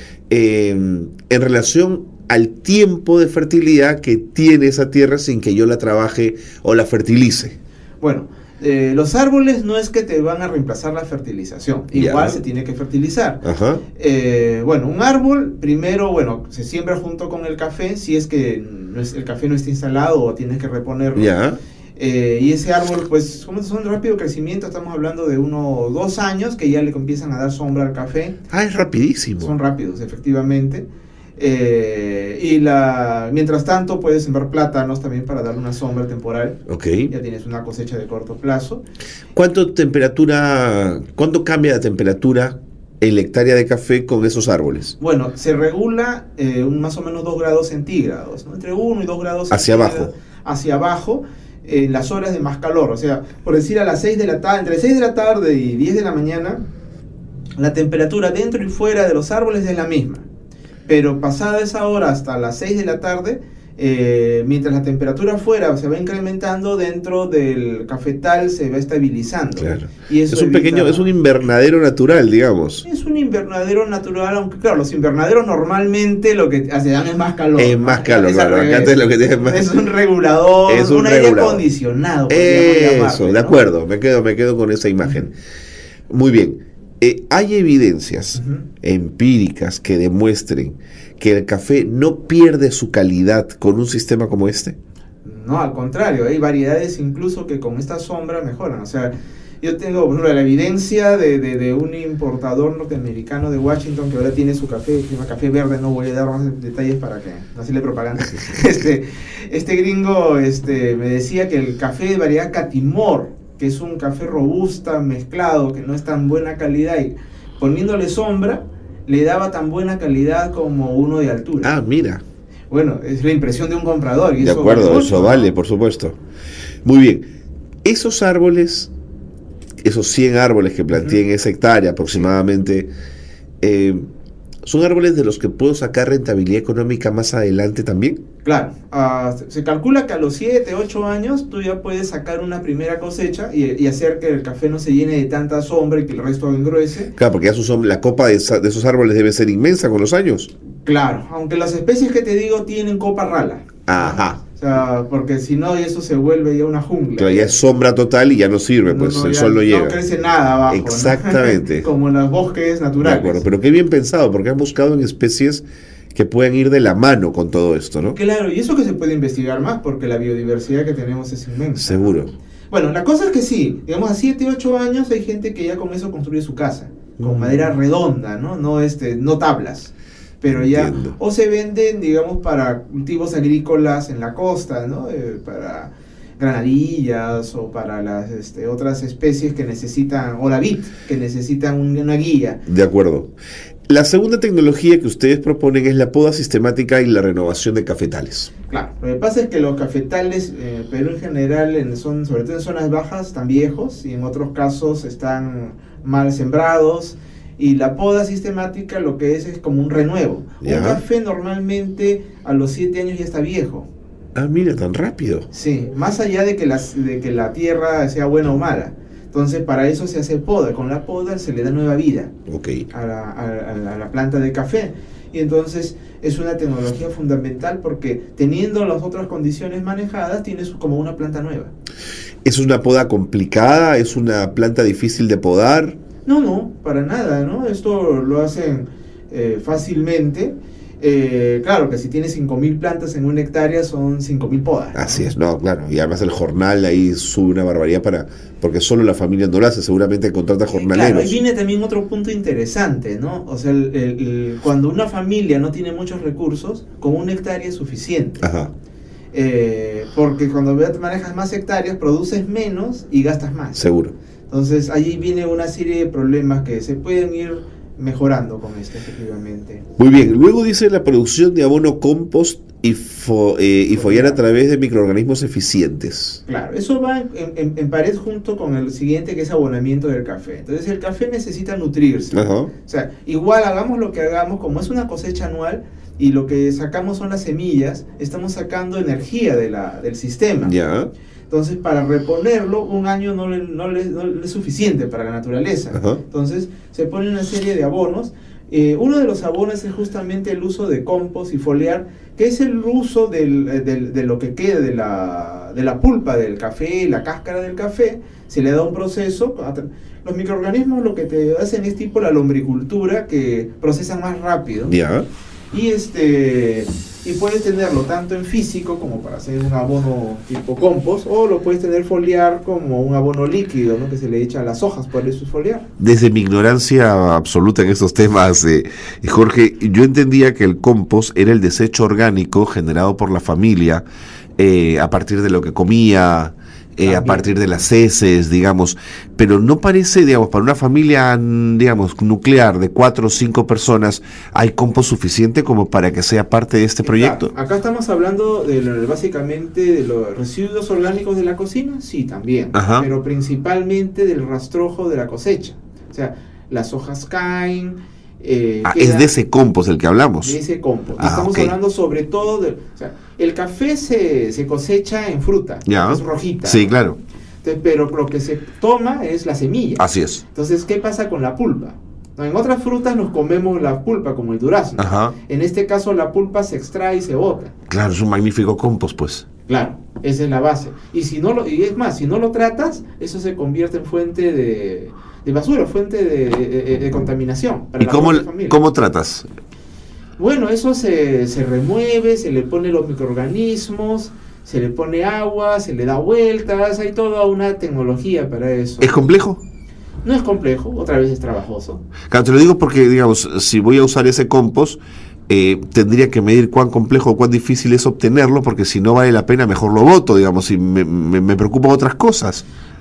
en relación al tiempo de fertilidad que tiene esa tierra sin que yo la trabaje o la fertilice? Bueno, los árboles no es que te van a reemplazar la fertilización, igual se tiene que fertilizar. Ajá. Bueno, un árbol primero, se siembra junto con el café, si es que el café no está instalado o tienes que reponerlo. Ya. Y ese árbol, pues, como son de rápido crecimiento, estamos hablando de 1 o 2 años que ya le empiezan a dar sombra al café. Ah, es rapidísimo. Son rápidos, efectivamente. Mientras tanto puedes sembrar plátanos también para darle una sombra temporal. Ok. Ya tienes una cosecha de corto plazo. ¿Cuánto cambia la temperatura en la hectárea de café con esos árboles? Bueno, se regula más o menos 2 grados centígrados, ¿no? Entre 1 y 2 grados hacia centígrados. abajo. Hacia abajo, en las horas de más calor. O sea, por decir a las 6 de la tarde, entre 6 de la tarde y 10 de la mañana, la temperatura dentro y fuera de los árboles es la misma. Pero pasada esa hora hasta las 6 de la tarde, mientras la temperatura afuera se va incrementando, dentro del cafetal se va estabilizando. Claro. Y eso es un invernadero natural, digamos. Es un invernadero natural, aunque claro, los invernaderos normalmente lo que hacen es más calor. Es más calor, claro. Acá es lo que tiene más. Es un regulador, un aire acondicionado. Eso, de acuerdo, me quedo con esa imagen. Muy bien. ¿Hay evidencias empíricas que demuestren que el café no pierde su calidad con un sistema como este? No, al contrario, hay variedades incluso que con esta sombra mejoran. O sea, yo tengo, por ejemplo, la evidencia de un importador norteamericano de Washington que ahora tiene su café, se llama Café Verde. No voy a dar más detalles para que no hacerle propaganda. Este gringo me decía que el café de variedad Catimor, que es un café robusta mezclado, que no es tan buena calidad, y poniéndole sombra le daba tan buena calidad como uno de altura. Ah, mira. Bueno, es la impresión de un comprador. Y de eso acuerdo, vale eso mucho, vale, ¿no? por supuesto. Muy bien. Esos árboles, esos 100 árboles que planteé en esa hectárea aproximadamente, ¿son árboles de los que puedo sacar rentabilidad económica más adelante también? Claro, se calcula que a los 7, 8 años tú ya puedes sacar una primera cosecha y hacer que el café no se llene de tanta sombra y que el resto engruese. Claro, porque ya la copa de esos árboles debe ser inmensa con los años. Claro, aunque las especies que te digo tienen copa rala. Ajá. O sea, porque si no, eso se vuelve ya una jungla. Claro, ya es sombra total y ya no sirve, pues el sol no llega. No crece nada abajo. Exactamente. ¿No? Como en los bosques naturales. De acuerdo, pero qué bien pensado, porque han buscado en especies que puedan ir de la mano con todo esto, ¿no? Claro, y eso que se puede investigar más, porque la biodiversidad que tenemos es inmensa. Seguro. Bueno, la cosa es que sí, digamos a 7, 8 años hay gente que ya con eso construye su casa, con madera redonda, ¿no? No tablas. Pero ya, Entiendo. o se venden, digamos, para cultivos agrícolas en la costa, ¿no? Para granadillas o para las otras especies que necesitan, o la vid, que necesitan una guía. De acuerdo. La segunda tecnología que ustedes proponen es la poda sistemática y la renovación de cafetales. Claro, lo que pasa es que los cafetales, pero en general, sobre todo en zonas bajas, están viejos y en otros casos están mal sembrados. Y la poda sistemática lo que es como un renuevo. ¿Ya? Un café normalmente a los 7 años ya está viejo. Ah, mira, tan rápido. Sí, más allá de que la tierra sea buena o mala. Entonces para eso se hace poda. Con la poda se le da nueva vida Ok. a la planta de café. Y entonces es una tecnología fundamental porque teniendo las otras condiciones manejadas tienes como una planta nueva. ¿Es una poda complicada? ¿Es una planta difícil de podar? No, para nada, ¿no? Esto lo hacen fácilmente. Claro que si tienes 5.000 plantas en una hectárea son 5.000 podas, ¿no? Así es, no, claro. Y además el jornal ahí sube una barbaridad porque solo la familia no lo hace, seguramente contrata jornaleros. Claro, ahí viene también otro punto interesante, ¿no? O sea, cuando una familia no tiene muchos recursos, con una hectárea es suficiente. Ajá. Porque cuando manejas más hectáreas, produces menos y gastas más. Seguro. Entonces, allí viene una serie de problemas que se pueden ir mejorando con esto, efectivamente. Muy bien, luego dice la producción de abono compost y follar a través de microorganismos eficientes. Claro, eso va en pared junto con el siguiente, que es abonamiento del café. Entonces el café necesita nutrirse. Ajá. O sea, igual hagamos lo que hagamos, como es una cosecha anual y lo que sacamos son las semillas, estamos sacando energía del sistema. Ya. Entonces, para reponerlo, un año no le es suficiente para la naturaleza. Ajá. Entonces, se pone una serie de abonos. Uno de los abonos es justamente el uso de compost y foliar, que es el uso de lo que queda de la pulpa del café y la cáscara del café. Se le da un proceso. Los microorganismos lo que te hacen es tipo la lombricultura, que procesan más rápido. Ya. Y Y puedes tenerlo tanto en físico como para hacer un abono tipo compost, o lo puedes tener foliar como un abono líquido, ¿no? Que se le echa a las hojas, por eso es foliar. Desde mi ignorancia absoluta en estos temas, Jorge, yo entendía que el compost era el desecho orgánico generado por la familia a partir de lo que comía, a partir de las heces, digamos, pero no parece, digamos, para una familia, digamos, nuclear de 4 o 5 personas, ¿hay compost suficiente como para que sea parte de este proyecto? Claro, acá estamos hablando básicamente de los residuos orgánicos de la cocina, sí, también, Ajá. pero principalmente del rastrojo de la cosecha. O sea, las hojas caen. Es de ese compost del que hablamos. De ese compost. Estamos hablando sobre todo de... O sea, el café se cosecha en fruta, Ya. es rojita. Sí, ¿no? claro. Entonces, pero lo que se toma es la semilla. Así es. Entonces, ¿qué pasa con la pulpa? No, en otras frutas nos comemos la pulpa, como el durazno. Ajá. En este caso, la pulpa se extrae y se bota. Claro, es un magnífico compost, pues. Claro, esa es la base. Y es más, si no lo tratas, eso se convierte en fuente de basura, fuente de contaminación. Para ¿y cómo tratas? Bueno, eso se remueve, se le pone los microorganismos, se le pone agua, se le da vueltas, hay toda una tecnología para eso. ¿Es complejo? No es complejo, otra vez es trabajoso. Claro, te lo digo porque, digamos, si voy a usar ese compost, tendría que medir cuán complejo o cuán difícil es obtenerlo, porque si no vale la pena, mejor lo boto, digamos, y me preocupan otras cosas.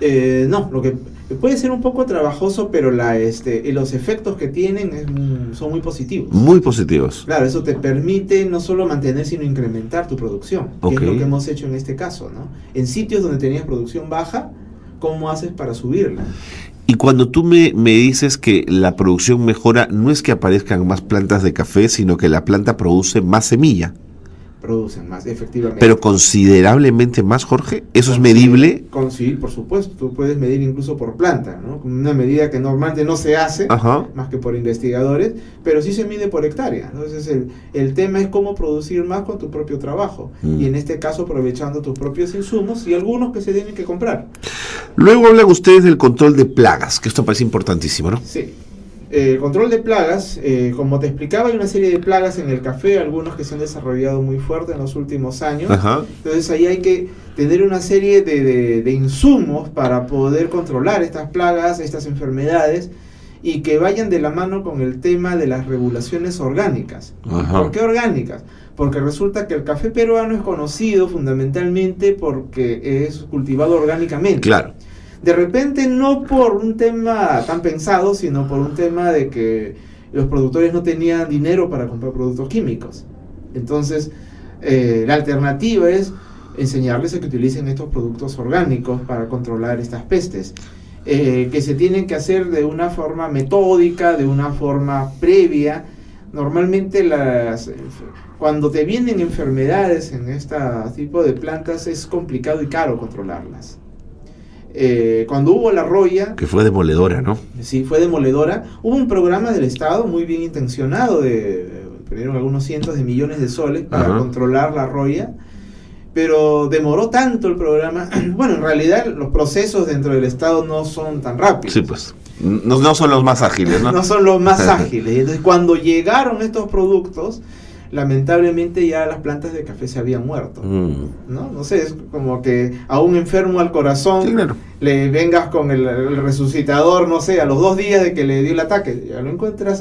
No, lo que puede ser un poco trabajoso, pero los efectos que tienen son muy positivos. Muy positivos. Claro, eso te permite no solo mantener, sino incrementar tu producción, que es lo que hemos hecho en este caso, ¿no? En sitios donde tenías producción baja, ¿cómo haces para subirla? Y cuando tú me dices que la producción mejora, no es que aparezcan más plantas de café, sino que la planta produce más semilla. Producen más, efectivamente. Pero considerablemente más, Jorge. ¿Eso es medible? Sí, por supuesto. Tú puedes medir incluso por planta, ¿no? Una medida que normalmente no se hace, Ajá. más que por investigadores, pero sí se mide por hectárea. Entonces el tema es cómo producir más con tu propio trabajo. Y en este caso aprovechando tus propios insumos y algunos que se tienen que comprar. Luego hablan ustedes del control de plagas, que esto parece importantísimo, ¿no? Sí. Control de plagas, como te explicaba, hay una serie de plagas en el café, algunos que se han desarrollado muy fuerte en los últimos años. Ajá. Entonces ahí hay que tener una serie de insumos para poder controlar estas plagas, estas enfermedades, y que vayan de la mano con el tema de las regulaciones orgánicas. Ajá. ¿Por qué orgánicas? Porque resulta que el café peruano es conocido fundamentalmente porque es cultivado orgánicamente. Claro. De repente no por un tema tan pensado, sino por un tema de que los productores no tenían dinero para comprar productos químicos. Entonces, la alternativa es enseñarles a que utilicen estos productos orgánicos para controlar estas pestes, que se tienen que hacer de una forma metódica, de una forma previa. Normalmente cuando te vienen enfermedades en este tipo de plantas es complicado y caro controlarlas. Cuando hubo la roya, que fue demoledora, ¿no? Sí, fue demoledora. Hubo un programa del Estado muy bien intencionado, pidieron algunos cientos de millones de soles para controlar la roya, pero demoró tanto el programa. Bueno, en realidad los procesos dentro del Estado no son tan rápidos. Sí, pues, no son los más ágiles, ¿no? No son los más ágiles. Entonces, cuando llegaron estos productos, lamentablemente ya las plantas de café se habían muerto. No sé, es como que a un enfermo al corazón, sí, claro, le vengas con el resucitador, no sé, a los 2 días de que le dio el ataque, ya lo encuentras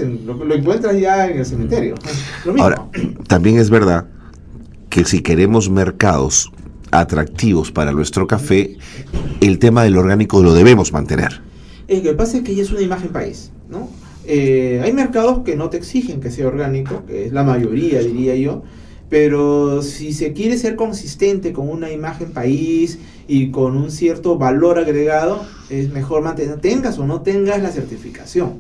ya en el cementerio. Lo mismo. Ahora, también es verdad que si queremos mercados atractivos para nuestro café, el tema del orgánico lo debemos mantener. Lo que pasa es que ya es una imagen país, ¿no? Hay mercados que no te exigen que sea orgánico, que es la mayoría, diría yo, pero si se quiere ser consistente con una imagen país y con un cierto valor agregado, es mejor mantener, tengas o no tengas la certificación.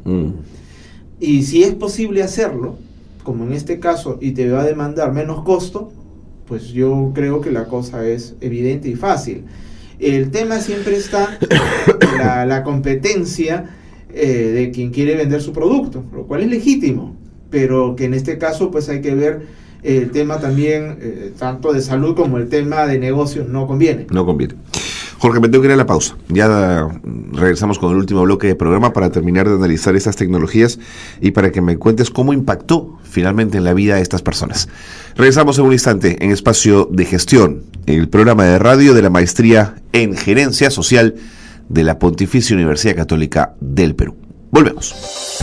Y si es posible hacerlo, como en este caso, y te va a demandar menos costo, pues yo creo que la cosa es evidente y fácil. El tema siempre está en la competencia de quien quiere vender su producto, lo cual es legítimo, pero que en este caso pues hay que ver el tema también tanto de salud como el tema de negocio no conviene. No conviene. Jorge, me tengo que ir a la pausa. Ya regresamos con el último bloque de programa para terminar de analizar estas tecnologías y para que me cuentes cómo impactó finalmente en la vida de estas personas. Regresamos en un instante en Espacio de Gestión, el programa de radio de la Maestría en Gerencia Social de la Pontificia Universidad Católica del Perú. Volvemos.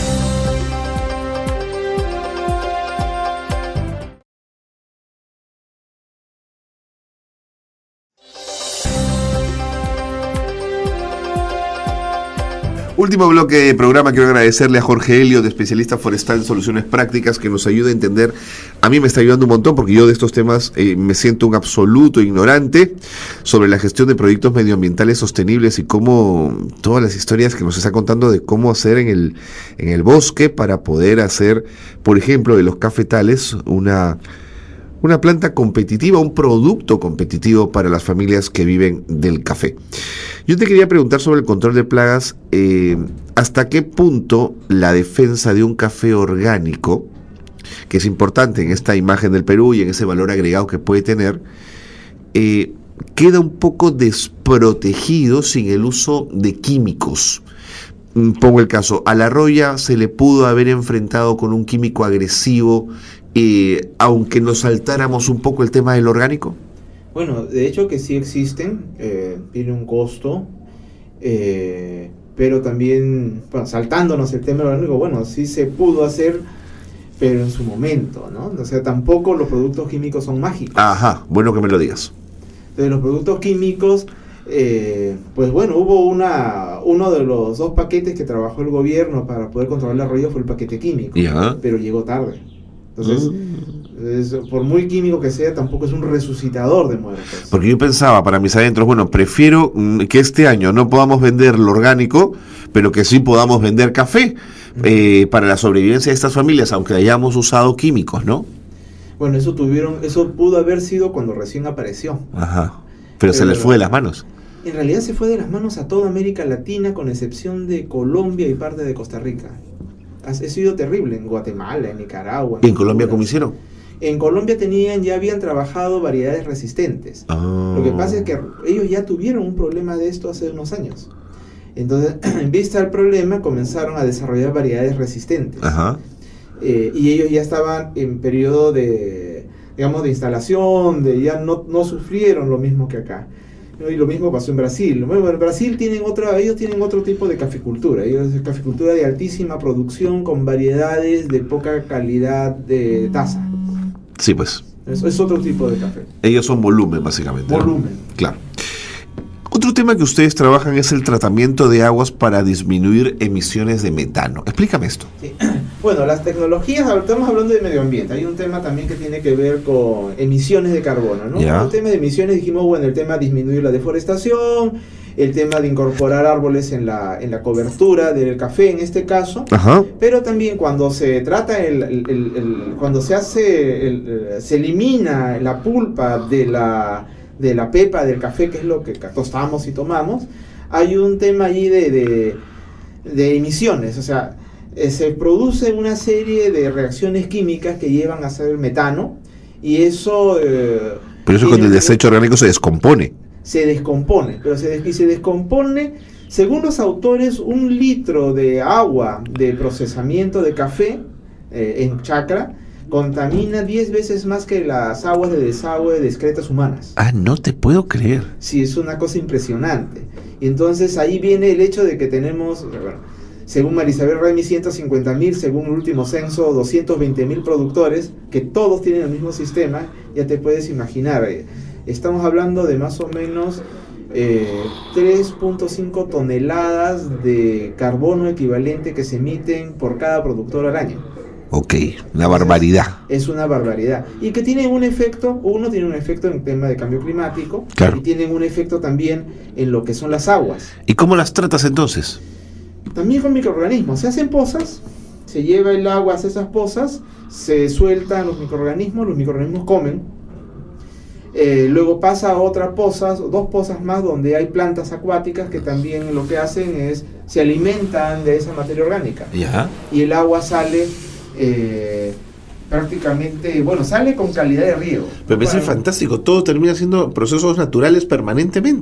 Último bloque de programa. Quiero agradecerle a Jorge Elliot, especialista forestal en soluciones prácticas, que nos ayuda a entender. A mí me está ayudando un montón porque yo de estos temas me siento un absoluto ignorante sobre la gestión de proyectos medioambientales sostenibles y cómo todas las historias que nos está contando de cómo hacer en el bosque para poder hacer, por ejemplo, de los cafetales una planta competitiva, un producto competitivo para las familias que viven del café. Yo te quería preguntar sobre el control de plagas, ¿hasta qué punto la defensa de un café orgánico, que es importante en esta imagen del Perú y en ese valor agregado que puede tener, queda un poco desprotegido sin el uso de químicos? Pongo el caso, a la roya se le pudo haber enfrentado con un químico agresivo, aunque nos saltáramos un poco el tema del orgánico. Bueno, de hecho que sí existen, tiene un costo, pero también, bueno, saltándonos el tema del orgánico, bueno, sí se pudo hacer, pero en su momento, ¿no? O sea, tampoco los productos químicos son mágicos. Ajá, bueno que me lo digas. De los productos químicos, pues bueno, hubo uno de los 2 paquetes que trabajó el gobierno para poder controlar la roya fue el paquete químico, pero llegó tarde. Entonces, por muy químico que sea, tampoco es un resucitador de muertos. Porque yo pensaba para mis adentros, bueno, prefiero que este año no podamos vender lo orgánico, pero que sí podamos vender café para la sobrevivencia de estas familias, aunque hayamos usado químicos, ¿no? Bueno, eso pudo haber sido cuando recién apareció. Ajá. Pero se les fue de las manos. En realidad se fue de las manos a toda América Latina, con excepción de Colombia y parte de Costa Rica. Ha sido terrible en Guatemala, en Nicaragua. ¿Y en Colombia cómo hicieron? En Colombia ya habían trabajado variedades resistentes. Lo que pasa es que ellos ya tuvieron un problema de esto hace unos años. Entonces, en vista del problema, comenzaron a desarrollar variedades resistentes. Ajá. Y ellos ya estaban en periodo de instalación, ya no sufrieron lo mismo que acá. Y lo mismo pasó en Brasil. Bueno, en Brasil ellos tienen otro tipo de caficultura. Ellos es caficultura de altísima producción con variedades de poca calidad de taza. Sí, pues. Es otro tipo de café. Ellos son volumen, básicamente. Volumen. ¿No? Claro. Otro tema que ustedes trabajan es el tratamiento de aguas para disminuir emisiones de metano. Explícame esto. Sí. Bueno, las tecnologías, estamos hablando de medio ambiente. Hay un tema también que tiene que ver con emisiones de carbono, ¿no? Ya. El tema de emisiones dijimos, bueno, el tema de disminuir la deforestación, el tema de incorporar árboles en la cobertura del café en este caso. Ajá. Pero también cuando se trata cuando se elimina la pulpa de la pepa del café, que es lo que tostamos y tomamos, hay un tema allí de emisiones. O sea, se produce una serie de reacciones químicas que llevan a hacer metano, y eso... pero eso con el desecho orgánico se descompone. Se descompone, pero se descompone, según los autores, 1 litro de agua de procesamiento de café en chacra contamina 10 veces más que las aguas de desagüe de excretas humanas. Ah, no te puedo creer. Sí, es una cosa impresionante. Y entonces ahí viene el hecho de que tenemos, bueno, según Marisabel Remy, 150.000, según el último censo, 220.000 productores, que todos tienen el mismo sistema. Ya te puedes imaginar, estamos hablando de más o menos 3.5 toneladas de carbono equivalente que se emiten por cada productor al año. Ok, una barbaridad. Es una barbaridad. Y que tiene un efecto, uno tiene un efecto en el tema de cambio climático, claro, y tienen un efecto también en lo que son las aguas. ¿Y cómo las tratas entonces? También con microorganismos. Se hacen pozas, se lleva el agua hacia esas pozas, se sueltan los microorganismos comen. Luego pasa a otra poza, 2 pozas más, donde hay plantas acuáticas que también lo que hacen es, se alimentan de esa materia orgánica. Ya. Y el agua sale prácticamente, bueno, sale con calidad de riego. Pero me parece fantástico, todo termina siendo procesos naturales permanentemente.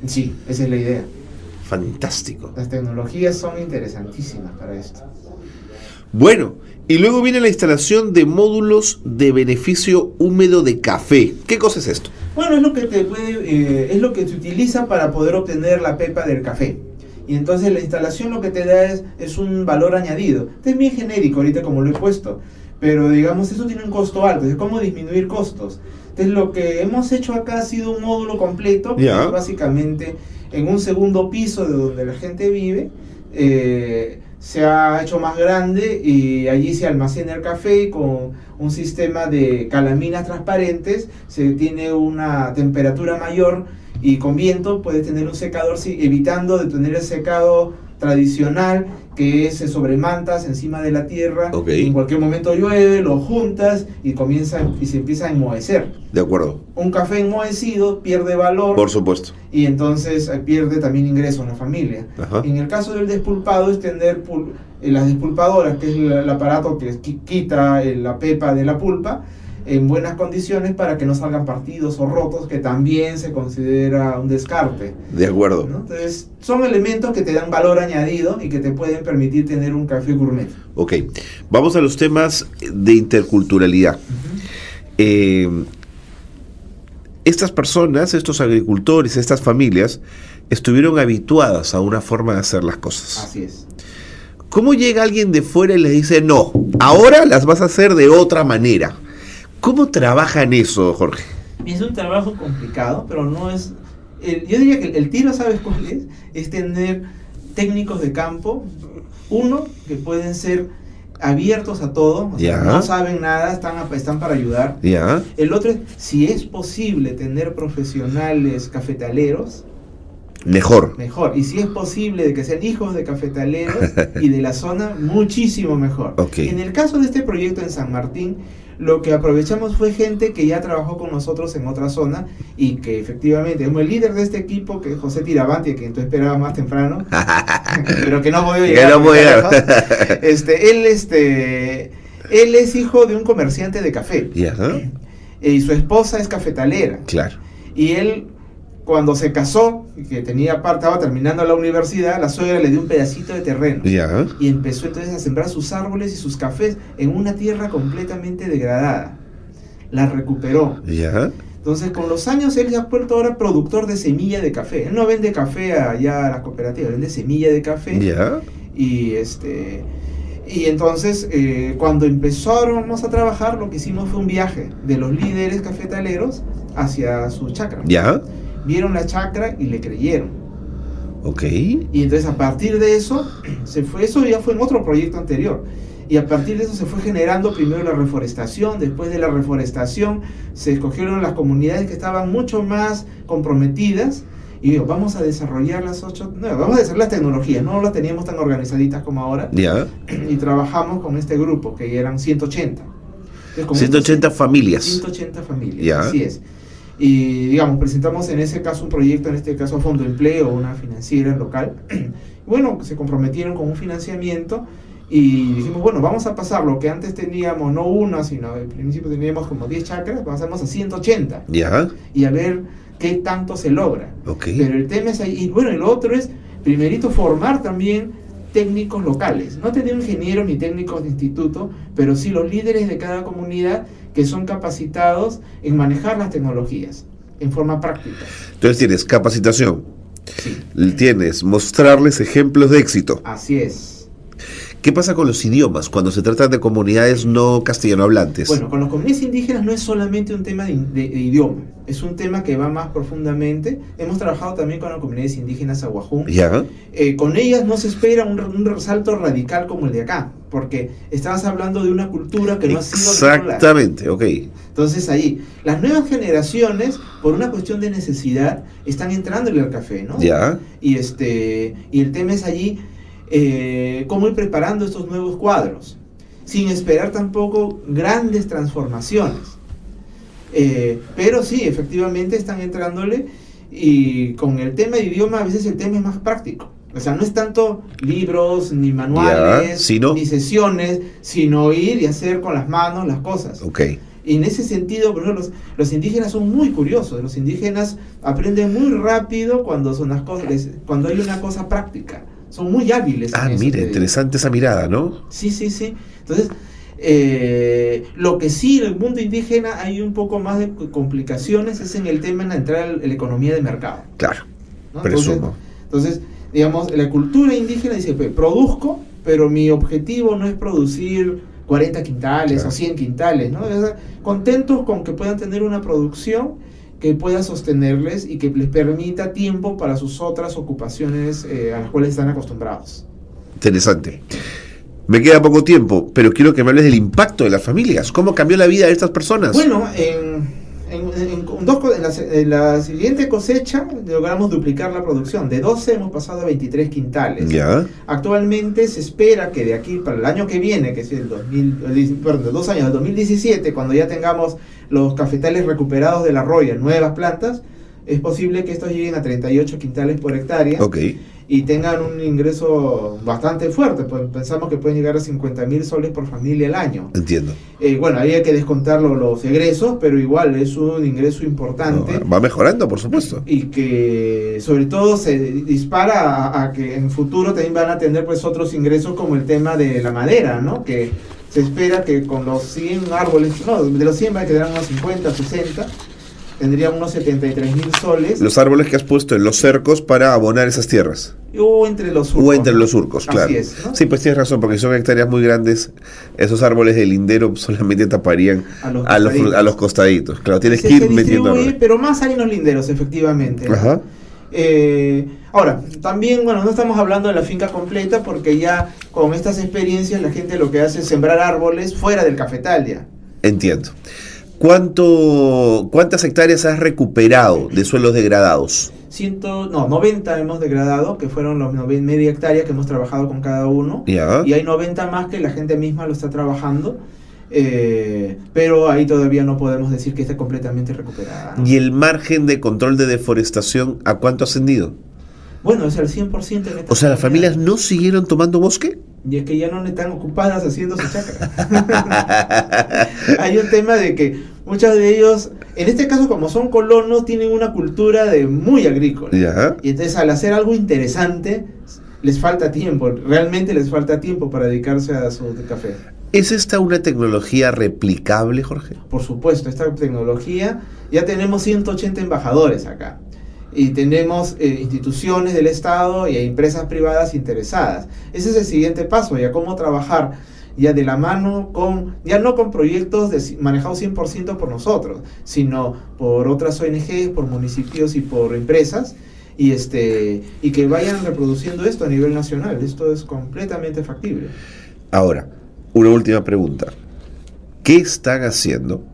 Sí, esa es la idea. Fantástico. Las tecnologías son interesantísimas para esto. Bueno, y luego viene la instalación de módulos de beneficio húmedo de café. ¿Qué cosa es esto? Bueno, es lo que es lo que se utiliza para poder obtener la pepa del café. Y entonces la instalación lo que te da es un valor añadido. Este es bien genérico ahorita como lo he puesto, pero digamos eso tiene un costo alto. Es cómo disminuir costos. Entonces lo que hemos hecho acá ha sido un módulo completo, que es básicamente en un segundo piso de donde la gente vive. Se ha hecho más grande y allí se almacena el café con un sistema de calaminas transparentes. Se tiene una temperatura mayor y con viento puede tener un secador, evitando de tener el secado tradicional, que es sobre mantas encima de la tierra. En cualquier momento llueve, lo juntas y se empieza a enmohecer. De acuerdo. Un café enmohecido pierde valor. Por supuesto. Y entonces pierde también ingreso en la familia. Ajá. En el caso del despulpado es tener las despulpadoras, que es el aparato que quita la pepa de la pulpa, en buenas condiciones para que no salgan partidos o rotos, que también se considera un descarte. De acuerdo. ¿No? Entonces, son elementos que te dan valor añadido y que te pueden permitir tener un café gourmet. Ok, vamos a los temas de interculturalidad. Estas personas, estos agricultores, estas familias, estuvieron habituadas a una forma de hacer las cosas. Así es. ¿Cómo llega alguien de fuera y les dice, no, ahora las vas a hacer de otra manera? ¿Cómo trabajan eso, Jorge? Es un trabajo complicado, pero no es... yo diría que el tiro, ¿sabes cuál es? Es tener técnicos de campo, uno, que pueden ser abiertos a todo, o sea, no saben nada, están para ayudar. El otro es, si es posible tener profesionales cafetaleros, mejor. Y si es posible de que sean hijos de cafetaleros y de la zona, muchísimo mejor. En el caso de este proyecto en San Martín, lo que aprovechamos fue gente que ya trabajó con nosotros en otra zona y que efectivamente, como el líder de este equipo, que es José Tirabanti, que tú esperabas más temprano, pero que no podía llegar. Él es hijo de un comerciante de café. Y su esposa es cafetalera. Claro. Y él, cuando se casó, que estaba terminando la universidad, la suegra le dio un pedacito de terreno. Y empezó entonces a sembrar sus árboles y sus cafés en una tierra completamente degradada. La recuperó. Entonces, con los años, él se ha vuelto ahora productor de semilla de café. Él no vende café allá a las cooperativas, vende semilla de café. Y entonces, cuando empezamos a trabajar, lo que hicimos fue un viaje de los líderes cafetaleros hacia su chacra. Vieron la chacra y le creyeron. Y entonces a partir de eso, eso ya fue en otro proyecto anterior. Y a partir de eso se fue generando primero la reforestación. Después de la reforestación se escogieron las comunidades que estaban mucho más comprometidas. Y digo, vamos a desarrollar vamos a desarrollar las tecnologías. No las teníamos tan organizaditas como ahora. Y trabajamos con este grupo, que eran 180. Entonces, 180 familias. 180 familias, así es. Y digamos, presentamos en ese caso un proyecto, en este caso Fondo de Empleo, una financiera local. Bueno, se comprometieron con un financiamiento y dijimos, bueno, vamos a pasar lo que antes teníamos, no una, sino al principio teníamos como 10 chacras, pasamos a 180. Y a ver qué tanto se logra. Pero el tema es ahí. Y bueno, el otro es, primerito, formar también técnicos locales. No tener ingenieros ni técnicos de instituto, pero sí los líderes de cada comunidad que son capacitados en manejar las tecnologías en forma práctica. Entonces tienes capacitación, tienes mostrarles ejemplos de éxito. Así es. ¿Qué pasa con los idiomas cuando se trata de comunidades no castellano hablantes? Bueno, con las comunidades indígenas no es solamente un tema de idioma, es un tema que va más profundamente. Hemos trabajado también con las comunidades indígenas aguajún. Con ellas no se espera un resalto radical como el de acá, porque estás hablando de una cultura que no ha sido... Exactamente, Entonces ahí, las nuevas generaciones, por una cuestión de necesidad, están entrándole al café, ¿no? Y el tema es allí... cómo ir preparando estos nuevos cuadros sin esperar tampoco grandes transformaciones, pero sí, efectivamente están entrándole. Y con el tema de idioma a veces el tema es más práctico, o sea, no es tanto libros ni manuales ni sesiones, sino ir y hacer con las manos las cosas. Y en ese sentido, por ejemplo, los indígenas son muy curiosos. Los indígenas aprenden muy rápido cuando son las cosas, cuando hay una cosa práctica. Son muy hábiles. Mira, interesante esa mirada, ¿no? Sí. Entonces, lo que sí, en el mundo indígena hay un poco más de complicaciones es en el tema de la entrada a la economía de mercado. Claro, ¿no? presumo. Entonces, digamos, la cultura indígena dice, pues, produzco, pero mi objetivo no es producir 40 quintales o 100 quintales, ¿no? O sea, contentos con que puedan tener una producción que pueda sostenerles y que les permita tiempo para sus otras ocupaciones a las cuales están acostumbrados. Interesante. Me queda poco tiempo, pero quiero que me hables del impacto de las familias. ¿Cómo cambió la vida de estas personas? Bueno, en la siguiente cosecha logramos duplicar la producción. De 12 hemos pasado a 23 quintales. Ya. Actualmente se espera que de aquí para el año que viene, que es el 2 años, el 2017, cuando ya tengamos los cafetales recuperados del arroyo en nuevas plantas, es posible que estos lleguen a 38 quintales por hectárea. Okay. Y tengan un ingreso bastante fuerte, pues pensamos que pueden llegar a 50.000 soles por familia al año. Entiendo. Bueno, ahí hay que descontar los egresos, pero igual es un ingreso importante. Va mejorando, por supuesto. Y que sobre todo se dispara a que en futuro también van a tener pues otros ingresos como el tema de la madera, ¿no? Que se espera que con los 100 árboles, no, de los 100 va a quedar unos 50, 60. Tendrían unos 73.000 soles. Los árboles que has puesto en los cercos para abonar esas tierras. O entre los surcos. O entre los surcos, claro. Así es, ¿no? Sí, pues tienes razón, porque son hectáreas muy grandes. Esos árboles de lindero solamente taparían a los costaditos. Claro, tienes que ir metiendo árboles. Pero más hay en los linderos, efectivamente. Ajá. Ahora, también, bueno, no estamos hablando de la finca completa, porque ya con estas experiencias la gente lo que hace es sembrar árboles fuera del cafetal ya. Entiendo. ¿Cuántas hectáreas has recuperado de suelos degradados? 90 hemos degradado, que fueron los media hectárea que hemos trabajado con cada uno. Ya. Y hay 90 más que la gente misma lo está trabajando. Pero ahí todavía no podemos decir que esté completamente recuperada, ¿no? ¿Y el margen de control de deforestación a cuánto ha ascendido? Bueno, es el 100% en esta. O sea, ¿las familias no siguieron tomando bosque? Y es que ya no están ocupadas haciendo su chacra. Hay un tema de que muchos de ellos, en este caso como son colonos, tienen una cultura de muy agrícola. Ya. Y entonces al hacer algo interesante, les falta tiempo, realmente les falta tiempo para dedicarse a su café. ¿Es esta una tecnología replicable, Jorge? Por supuesto, esta tecnología, ya tenemos 180 embajadores acá. Y tenemos instituciones del Estado y empresas privadas interesadas. Ese es el siguiente paso, ya cómo trabajar ya de la mano ya no con proyectos manejados 100% por nosotros, sino por otras ONGs, por municipios y por empresas, y que vayan reproduciendo esto a nivel nacional. Esto es completamente factible. Ahora, una última pregunta. ¿Qué están haciendo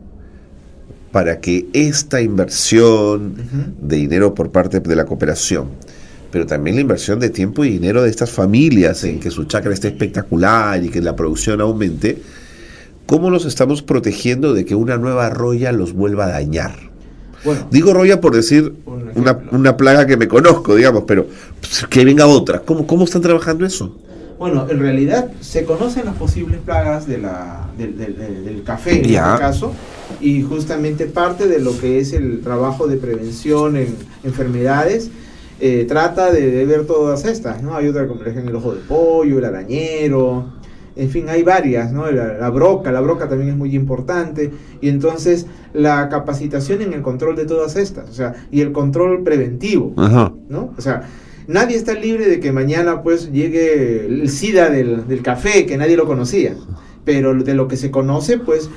para que esta inversión de dinero por parte de la cooperación, pero también la inversión de tiempo y dinero de estas familias en que su chacra esté espectacular y que la producción aumente, cómo los estamos protegiendo de que una nueva roya los vuelva a dañar? Bueno, digo roya por decir una plaga que me conozco, digamos, pero pues, que venga otra. ¿Cómo están trabajando eso? Bueno, en realidad se conocen las posibles plagas del café, en este caso, y justamente parte de lo que es el trabajo de prevención en enfermedades trata de ver todas estas, ¿no? Hay otra como el ojo de pollo, el arañero, en fin, hay varias, ¿no? La broca también es muy importante, y entonces la capacitación en el control de todas estas, o sea, y el control preventivo, ¿no? O sea, nadie está libre de que mañana pues llegue el SIDA del café, que nadie lo conocía, pero de lo que se conoce, pues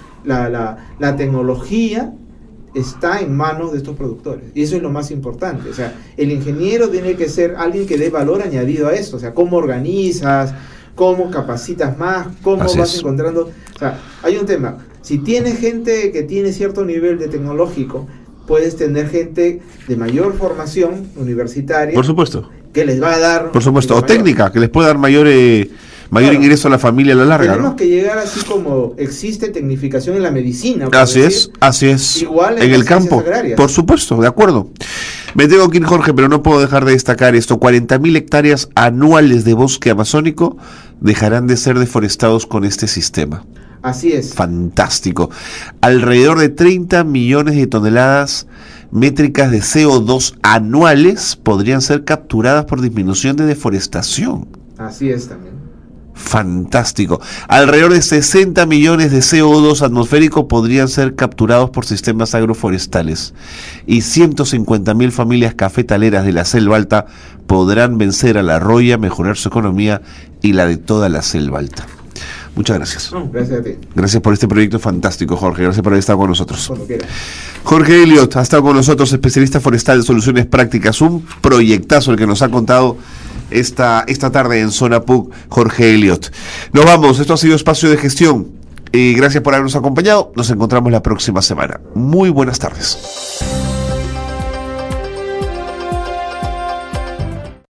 la tecnología está en manos de estos productores, y eso es lo más importante. O sea, el ingeniero tiene que ser alguien que dé valor añadido a esto, o sea, cómo organizas, cómo capacitas más, cómo vas encontrando. O sea, hay un tema, si tienes gente que tiene cierto nivel de tecnológico, puedes tener gente de mayor formación universitaria, por supuesto, que les va a dar, por supuesto, o técnica, que les puede dar mayor ingreso a la familia a la larga. Tenemos que llegar así como existe tecnificación en la medicina. Así es. Igual en el campo. Agrarias. Por supuesto, de acuerdo. Me tengo que ir, Jorge, pero no puedo dejar de destacar esto. 40.000 hectáreas anuales de bosque amazónico dejarán de ser deforestados con este sistema. Así es. Fantástico. Alrededor de 30 millones de toneladas métricas de CO2 anuales podrían ser capturadas por disminución de deforestación. Así es también. Fantástico. Alrededor de 60 millones de CO2 atmosférico podrían ser capturados por sistemas agroforestales. Y 150.000 familias cafetaleras de la selva alta podrán vencer a la roya, mejorar su economía y la de toda la selva alta. Muchas gracias. Gracias a ti. Gracias por este proyecto fantástico, Jorge. Gracias por haber estado con nosotros. Cuando quieras. Jorge Elliott ha estado con nosotros, especialista forestal de soluciones prácticas. Un proyectazo el que nos ha contado esta tarde en Zona PUC, Jorge Elliott. Nos vamos, esto ha sido Espacio de Gestión. Gracias por habernos acompañado. Nos encontramos la próxima semana. Muy buenas tardes.